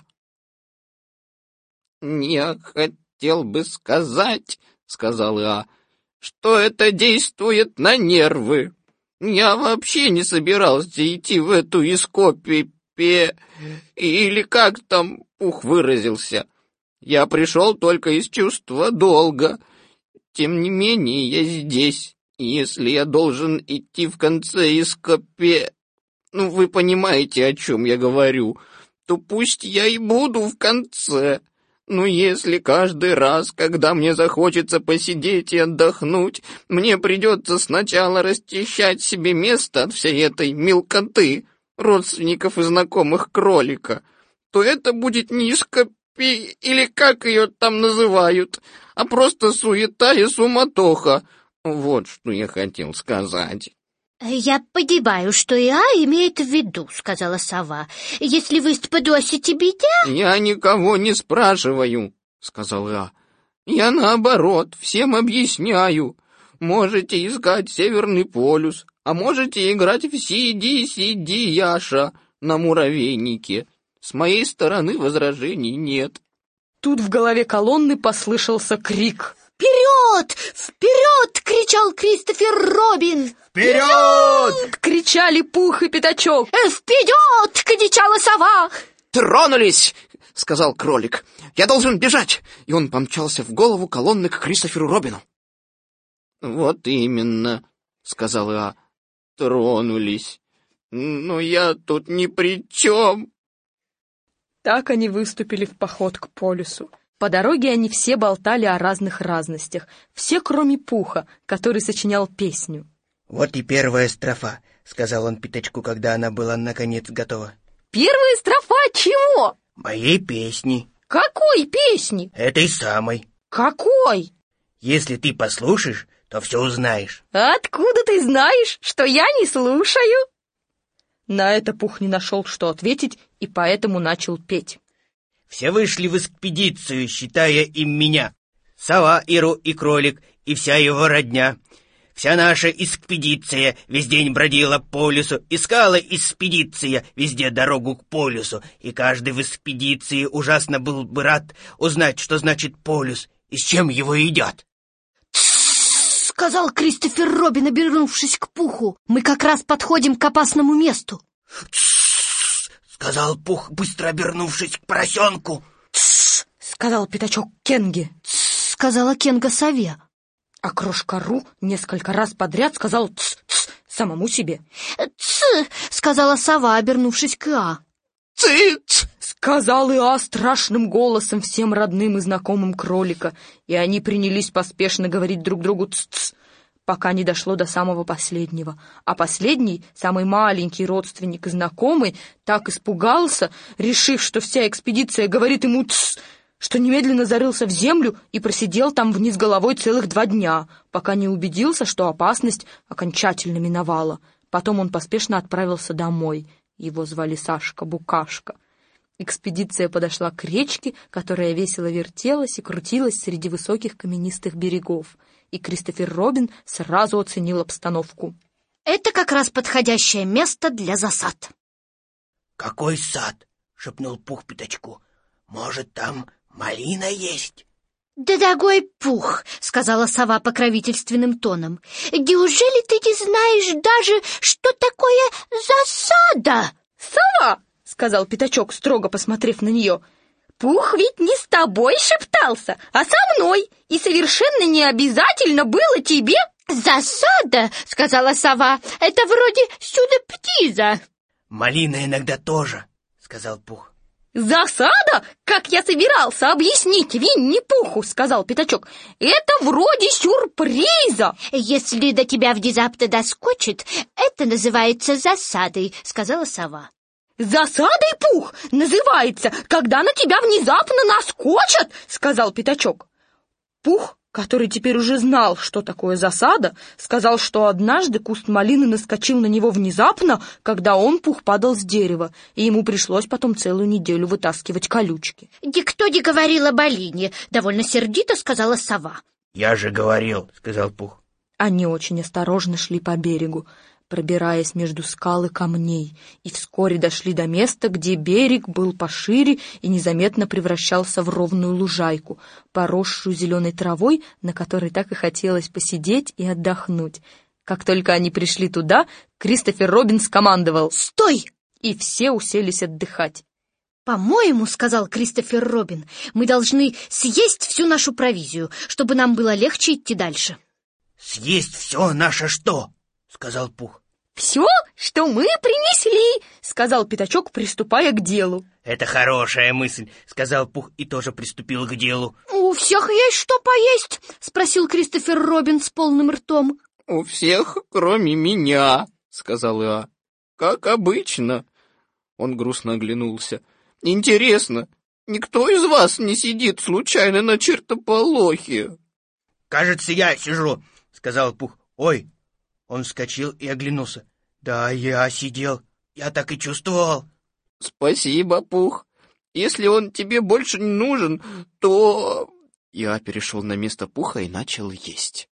«Я хотел бы сказать, — сказал Иа, — что это действует на нервы. Я вообще не собирался идти в эту Ископи... Пе... или как там Пух выразился. Я пришел только из чувства долга. Тем не менее, я здесь. Если я должен идти в конце Ископе... ну, вы понимаете, о чем я говорю, то пусть я и буду в конце. Но если каждый раз, когда мне захочется посидеть и отдохнуть, мне придется сначала расчищать себе место от всей этой мелкоты, родственников и знакомых кролика, то это будет не Ископи, или как ее там называют, а просто суета и суматоха. Вот что я хотел сказать. «Я понимаю, что Иа имеет в виду, — сказала Сова. — Если вы сподосите меня...» «Я никого не спрашиваю, — сказал Иа. — Я, наоборот, всем объясняю. Можете искать Северный полюс, а можете играть в «Сиди-сиди, Яша» на муравейнике. С моей стороны возражений нет». Тут в голове колонны послышался крик. «Вперед! Вперед!» — кричал Кристофер Робин. «Вперед!» — кричали Пух и Пятачок. «Вперед!» — кричала Сова. «Тронулись!» — сказал Кролик. «Я должен бежать!» И он помчался в голову колонны к Кристоферу Робину. «Вот именно», — сказал Иа. «Тронулись. Но я тут ни при чем». Так они выступили в поход к полюсу. По дороге они все болтали о разных разностях, все кроме Пуха, который сочинял песню. «Вот и первая строфа», — сказал он Пятачку, когда она была наконец готова. «Первая строфа чего?» «Моей песни». «Какой песни?» «Этой самой». «Какой?» «Если ты послушаешь, то все узнаешь». «Откуда ты знаешь, что я не слушаю?» На это Пух не нашел, что ответить, и поэтому начал петь. «Все вышли в экспедицию, считая им меня. Сова, Иру и Кролик, и вся его родня. Вся наша экспедиция весь день бродила по лесу, искала экспедиция везде дорогу к полюсу, и каждый в экспедиции ужасно был бы рад узнать, что значит полюс и с чем его едят». «Тссс!» — сказал Кристофер Робин, обернувшись к Пуху. «Мы как раз подходим к опасному месту». «Тссс!» — сказал Пух, быстро обернувшись к поросенку. «Тссс!» — сказал Пятачок Кенге. «Тссс!» — сказала Кенга сове. А Крошка Ру несколько раз подряд сказал «тс-тс» самому себе. «Тс!» — сказала сова, обернувшись к Иа. «Цыц!» — сказал Иа страшным голосом всем родным и знакомым кролика, и они принялись поспешно говорить друг другу «тс-тс», пока не дошло до самого последнего. А последний, самый маленький родственник и знакомый, так испугался, решив, что вся экспедиция говорит ему «тс», что немедленно зарылся в землю и просидел там вниз головой целых два дня, пока не убедился, что опасность окончательно миновала. Потом он поспешно отправился домой. Его звали Сашка-Букашка. Экспедиция подошла к речке, которая весело вертелась и крутилась среди высоких каменистых берегов, и Кристофер Робин сразу оценил обстановку. «Это как раз подходящее место для засад». «Какой сад?» — шепнул Пух Пятачку. «Может, там малина есть?» «Дорогой Пух», — сказала сова покровительственным тоном, «неужели ты не знаешь даже, что такое засада?» «Сова!» сказал Пятачок, строго посмотрев на нее. «Пух ведь не с тобой шептался, а со мной, и совершенно не обязательно было тебе...» «Засада», — сказала сова, — «это вроде сюда-птиза». «Малина иногда тоже», — сказал Пух. «Засада? Как я собирался объяснить Винни-Пуху», — сказал Пятачок. «Это вроде сюрприза». «Если до тебя внезапно доскочит, это называется засадой», — сказала сова. «Засадой, Пух, называется, когда на тебя внезапно наскочат», — сказал Пятачок. Пух, который теперь уже знал, что такое засада, сказал, что однажды куст малины наскочил на него внезапно, когда он, Пух, падал с дерева, и ему пришлось потом целую неделю вытаскивать колючки. «Никто не говорил о малине», — довольно сердито сказала сова. «Я же говорил», — сказал Пух. Они очень осторожно шли по берегу, пробираясь между скал и камней, и вскоре дошли до места, где берег был пошире и незаметно превращался в ровную лужайку, поросшую зеленой травой, на которой так и хотелось посидеть и отдохнуть. Как только они пришли туда, Кристофер Робин скомандовал «Стой!» и все уселись отдыхать. «По-моему, — сказал Кристофер Робин, — мы должны съесть всю нашу провизию, чтобы нам было легче идти дальше». «Съесть все наше что?» — сказал Пух. «Все, что мы принесли», — сказал Пятачок, приступая к делу. «Это хорошая мысль», — сказал Пух и тоже приступил к делу. «У всех есть что поесть?» — спросил Кристофер Робин с полным ртом. «У всех, кроме меня», — сказал Иа. «Как обычно». Он грустно оглянулся. «Интересно, никто из вас не сидит случайно на чертополохе?» «Кажется, я сижу», — сказал Пух. «Ой!» Он вскочил и оглянулся. «Да, я сидел. Я так и чувствовал». «Спасибо, Пух. Если он тебе больше не нужен, то...» Я перешел на место Пуха и начал есть.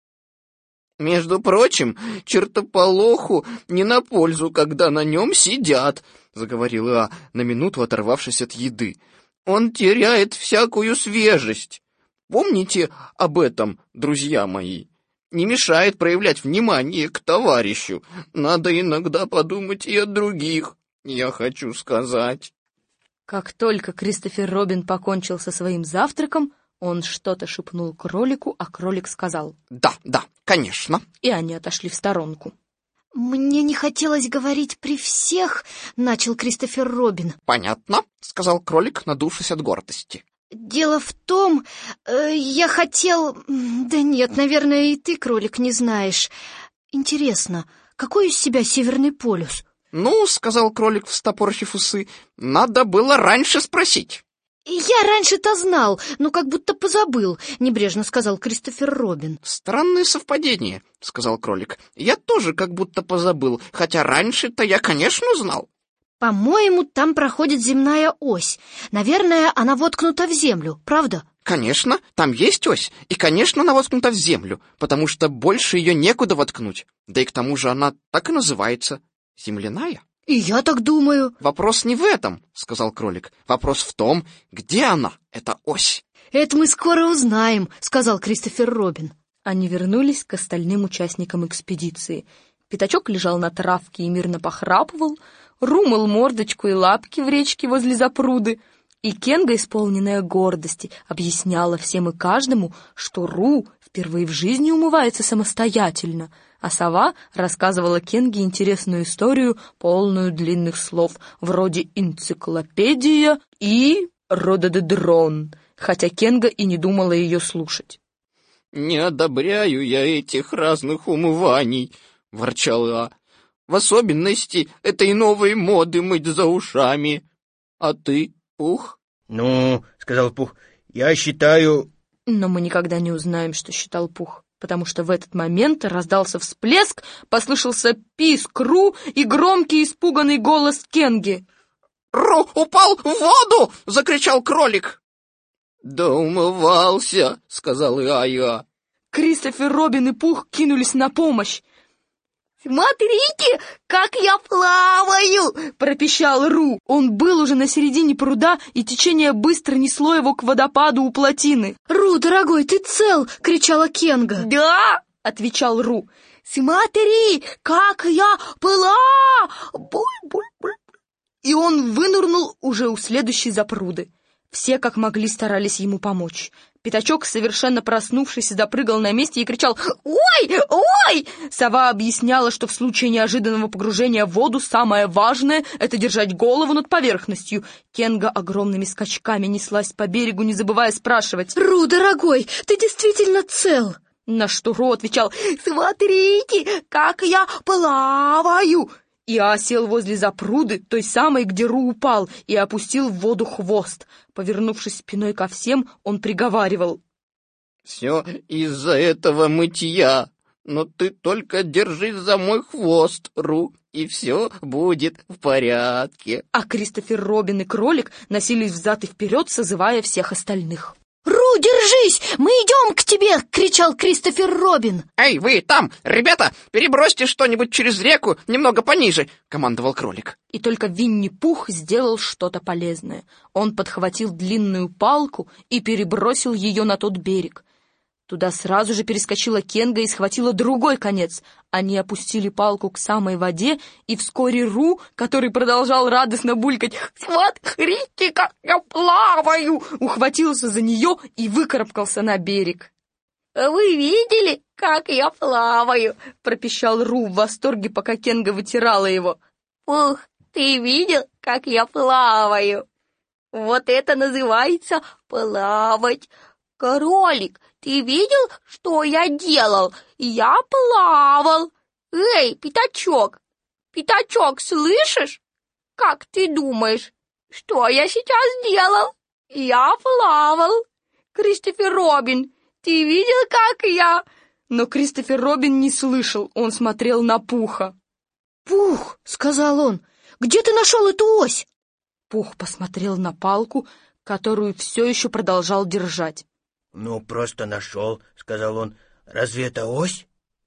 «Между прочим, чертополоху не на пользу, когда на нем сидят», — заговорил Иа, на минуту оторвавшись от еды. «Он теряет всякую свежесть. Помните об этом, друзья мои? Не мешает проявлять внимание к товарищу. Надо иногда подумать и о других, я хочу сказать». Как только Кристофер Робин покончил со своим завтраком, он что-то шепнул кролику, а кролик сказал «Да, да, конечно». И они отошли в сторонку. «Мне не хотелось говорить при всех», — начал Кристофер Робин. «Понятно», — сказал кролик, надувшись от гордости. «Дело в том, э, я хотел... Да нет, наверное, и ты, кролик, не знаешь. Интересно, какой из себя Северный полюс?» «Ну, — сказал кролик, встопорщив усы, — надо было раньше спросить». «Я раньше-то знал, но как будто позабыл», — небрежно сказал Кристофер Робин. «Странное совпадение», — сказал кролик. «Я тоже как будто позабыл, хотя раньше-то я, конечно, знал». «По-моему, там проходит земная ось. Наверное, она воткнута в землю, правда?» «Конечно, там есть ось, и, конечно, она воткнута в землю, потому что больше ее некуда воткнуть. Да и к тому же она так и называется — земляная». «И я так думаю». «Вопрос не в этом, — сказал кролик. Вопрос в том, где она, эта ось». «Это мы скоро узнаем», — сказал Кристофер Робин. Они вернулись к остальным участникам экспедиции. Пятачок лежал на травке и мирно похрапывал, Ру мыл мордочку и лапки в речке возле запруды, и Кенга, исполненная гордости, объясняла всем и каждому, что Ру впервые в жизни умывается самостоятельно, а сова рассказывала Кенге интересную историю, полную длинных слов, вроде «энциклопедия» и «рододендрон», хотя Кенга и не думала ее слушать. «Не одобряю я этих разных умываний», — ворчал Иа. «В особенности этой новой моды мыть за ушами. А ты, Пух?» «Ну, — сказал Пух, — я считаю...» Но мы никогда не узнаем, что считал Пух, потому что в этот момент раздался всплеск, послышался писк Ру и громкий испуганный голос Кенги. «Ру упал в воду!» — закричал кролик. «Да умывался!» — сказал Иа-Иа. Кристофер Робин и Пух кинулись на помощь. «Смотрите, как я плаваю!» — пропищал Ру. Он был уже на середине пруда, и течение быстро несло его к водопаду у плотины. «Ру, дорогой, ты цел!» — кричала Кенга. «Да!» — отвечал Ру. «Смотри, как я плаваю!» и он вынырнул уже у следующей запруды. Все, как могли, старались ему помочь. Пятачок, совершенно проснувшись, запрыгал на месте и кричал: «Ой! Ой!». Сова объясняла, что в случае неожиданного погружения в воду самое важное — это держать голову над поверхностью. Кенга огромными скачками неслась по берегу, не забывая спрашивать: «Ру, дорогой, ты действительно цел?» На что Ру отвечал: «Смотрите, как я плаваю!». Иа сел возле запруды, той самой, где Ру упал, и опустил в воду хвост. Повернувшись спиной ко всем, он приговаривал: «Все из-за этого мытья, но ты только держись за мой хвост, Ру, и все будет в порядке». А Кристофер Робин и Кролик носились взад и вперед, созывая всех остальных. «Ру, держись! Мы идем к тебе!» — кричал Кристофер Робин. «Эй, вы там! Ребята, перебросьте что-нибудь через реку немного пониже!» — командовал Кролик. И только Винни-Пух сделал что-то полезное. Он подхватил длинную палку и перебросил ее на тот берег. Туда сразу же перескочила Кенга и схватила другой конец. Они опустили палку к самой воде, и вскоре Ру, который продолжал радостно булькать «Смотрите, как я плаваю!», ухватился за нее и выкарабкался на берег. «Вы видели, как я плаваю?» — пропищал Ру в восторге, пока Кенга вытирала его. «Пух, ты видел, как я плаваю? Вот это называется плавать. Кролик, ты видел, что я делал? Я плавал. Эй, Пятачок, Пятачок, слышишь? Как ты думаешь, что я сейчас делал? Я плавал. Кристофер Робин, ты видел, как я...» Но Кристофер Робин не слышал, он смотрел на Пуха. «Пух», — сказал он, — «где ты нашел эту ось?» Пух посмотрел на палку, которую все еще продолжал держать. «Ну, просто нашел», — сказал он. «Разве это ось?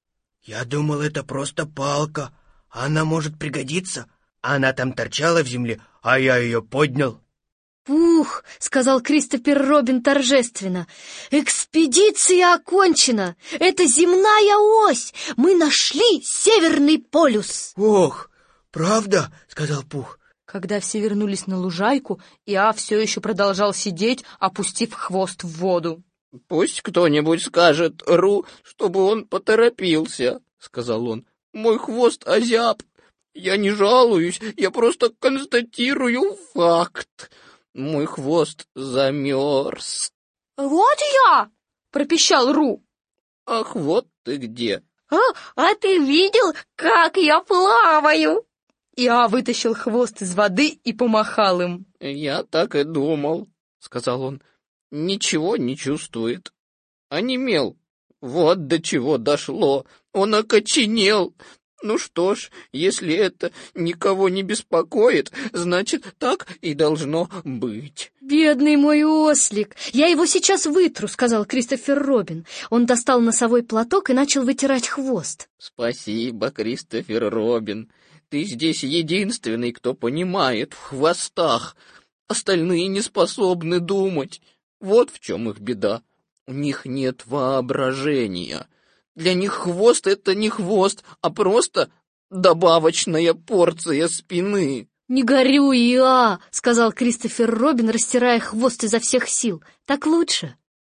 Я думал, это просто палка. Она может пригодиться. Она там торчала в земле, а я ее поднял». «Пух», — сказал Кристофер Робин торжественно, — «экспедиция окончена! Это земная ось! Мы нашли Северный полюс!» «Ох, правда?» — сказал Пух. Когда все вернулись на лужайку, Иа все еще продолжал сидеть, опустив хвост в воду. «Пусть кто-нибудь скажет Ру, чтобы он поторопился», — сказал он. «Мой хвост озяб. Я не жалуюсь, я просто констатирую факт. Мой хвост замерз». «Вот я!» — пропищал Ру. «Ах, вот ты где!» «А, а ты видел, как я плаваю?» Иа вытащил хвост из воды и помахал им. «Я так и думал», — сказал он. «Ничего не чувствует. Онемел. Вот до чего дошло. Он окоченел. Ну что ж, если это никого не беспокоит, значит, так и должно быть». «Бедный мой ослик! Я его сейчас вытру», — сказал Кристофер Робин. Он достал носовой платок и начал вытирать хвост. «Спасибо, Кристофер Робин. Ты здесь единственный, кто понимает в хвостах. Остальные не способны думать. Вот в чем их беда. У них нет воображения. Для них хвост — это не хвост, а просто добавочная порция спины». «Не горюй, Иа», — сказал Кристофер Робин, растирая хвост изо всех сил. «Так лучше?»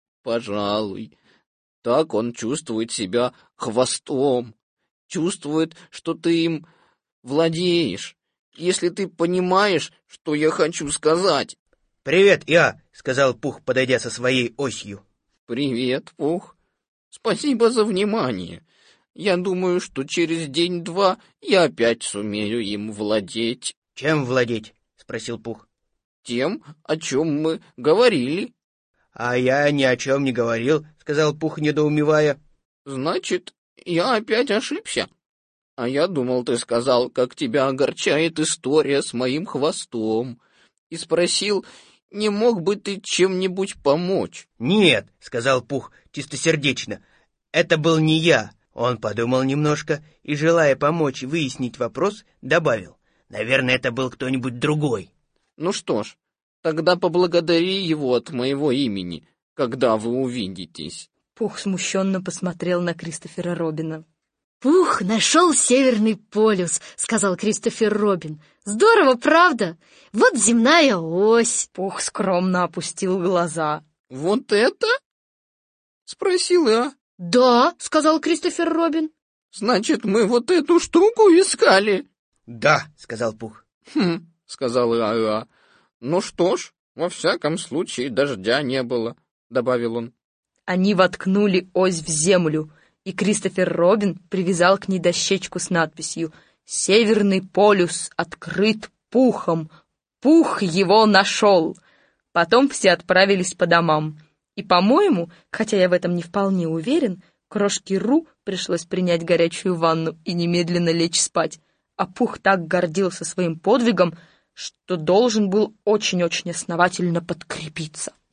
«Пожалуй. Так он чувствует себя хвостом. Чувствует, что ты им владеешь. Если ты понимаешь, что я хочу сказать». «Привет, Иа», — сказал Пух, подойдя со своей осью. «Привет, Пух. Спасибо за внимание. Я думаю, что через день-два я опять сумею им владеть». «Чем владеть?» — спросил Пух. «Тем, о чем мы говорили». «А я ни о чем не говорил», — сказал Пух, недоумевая. «Значит, я опять ошибся. А я думал, ты сказал, как тебя огорчает история с моим хвостом, и спросил, не мог бы ты чем-нибудь помочь?» «Нет», — сказал Пух чистосердечно, — «это был не я». Он подумал немножко и, желая помочь выяснить вопрос, добавил: «Наверное, это был кто-нибудь другой». «Ну что ж, тогда поблагодари его от моего имени, когда вы увидитесь». Пух смущенно посмотрел на Кристофера Робина. «Пух нашел Северный полюс», — сказал Кристофер Робин. «Здорово, правда? Вот земная ось». Пух скромно опустил глаза. «Вот это?» — спросил я. «Да», — сказал Кристофер Робин. «Значит, мы вот эту штуку искали?» «Да», — сказал Пух. «Хм», — сказал я. «Ну что ж, во всяком случае дождя не было», — добавил он. Они воткнули ось в землю, и Кристофер Робин привязал к ней дощечку с надписью «Северный полюс открыт Пухом. Пух его нашел». Потом все отправились по домам. И, по-моему, хотя я в этом не вполне уверен, крошке Ру пришлось принять горячую ванну и немедленно лечь спать. А Пух так гордился своим подвигом, что должен был очень-очень основательно подкрепиться.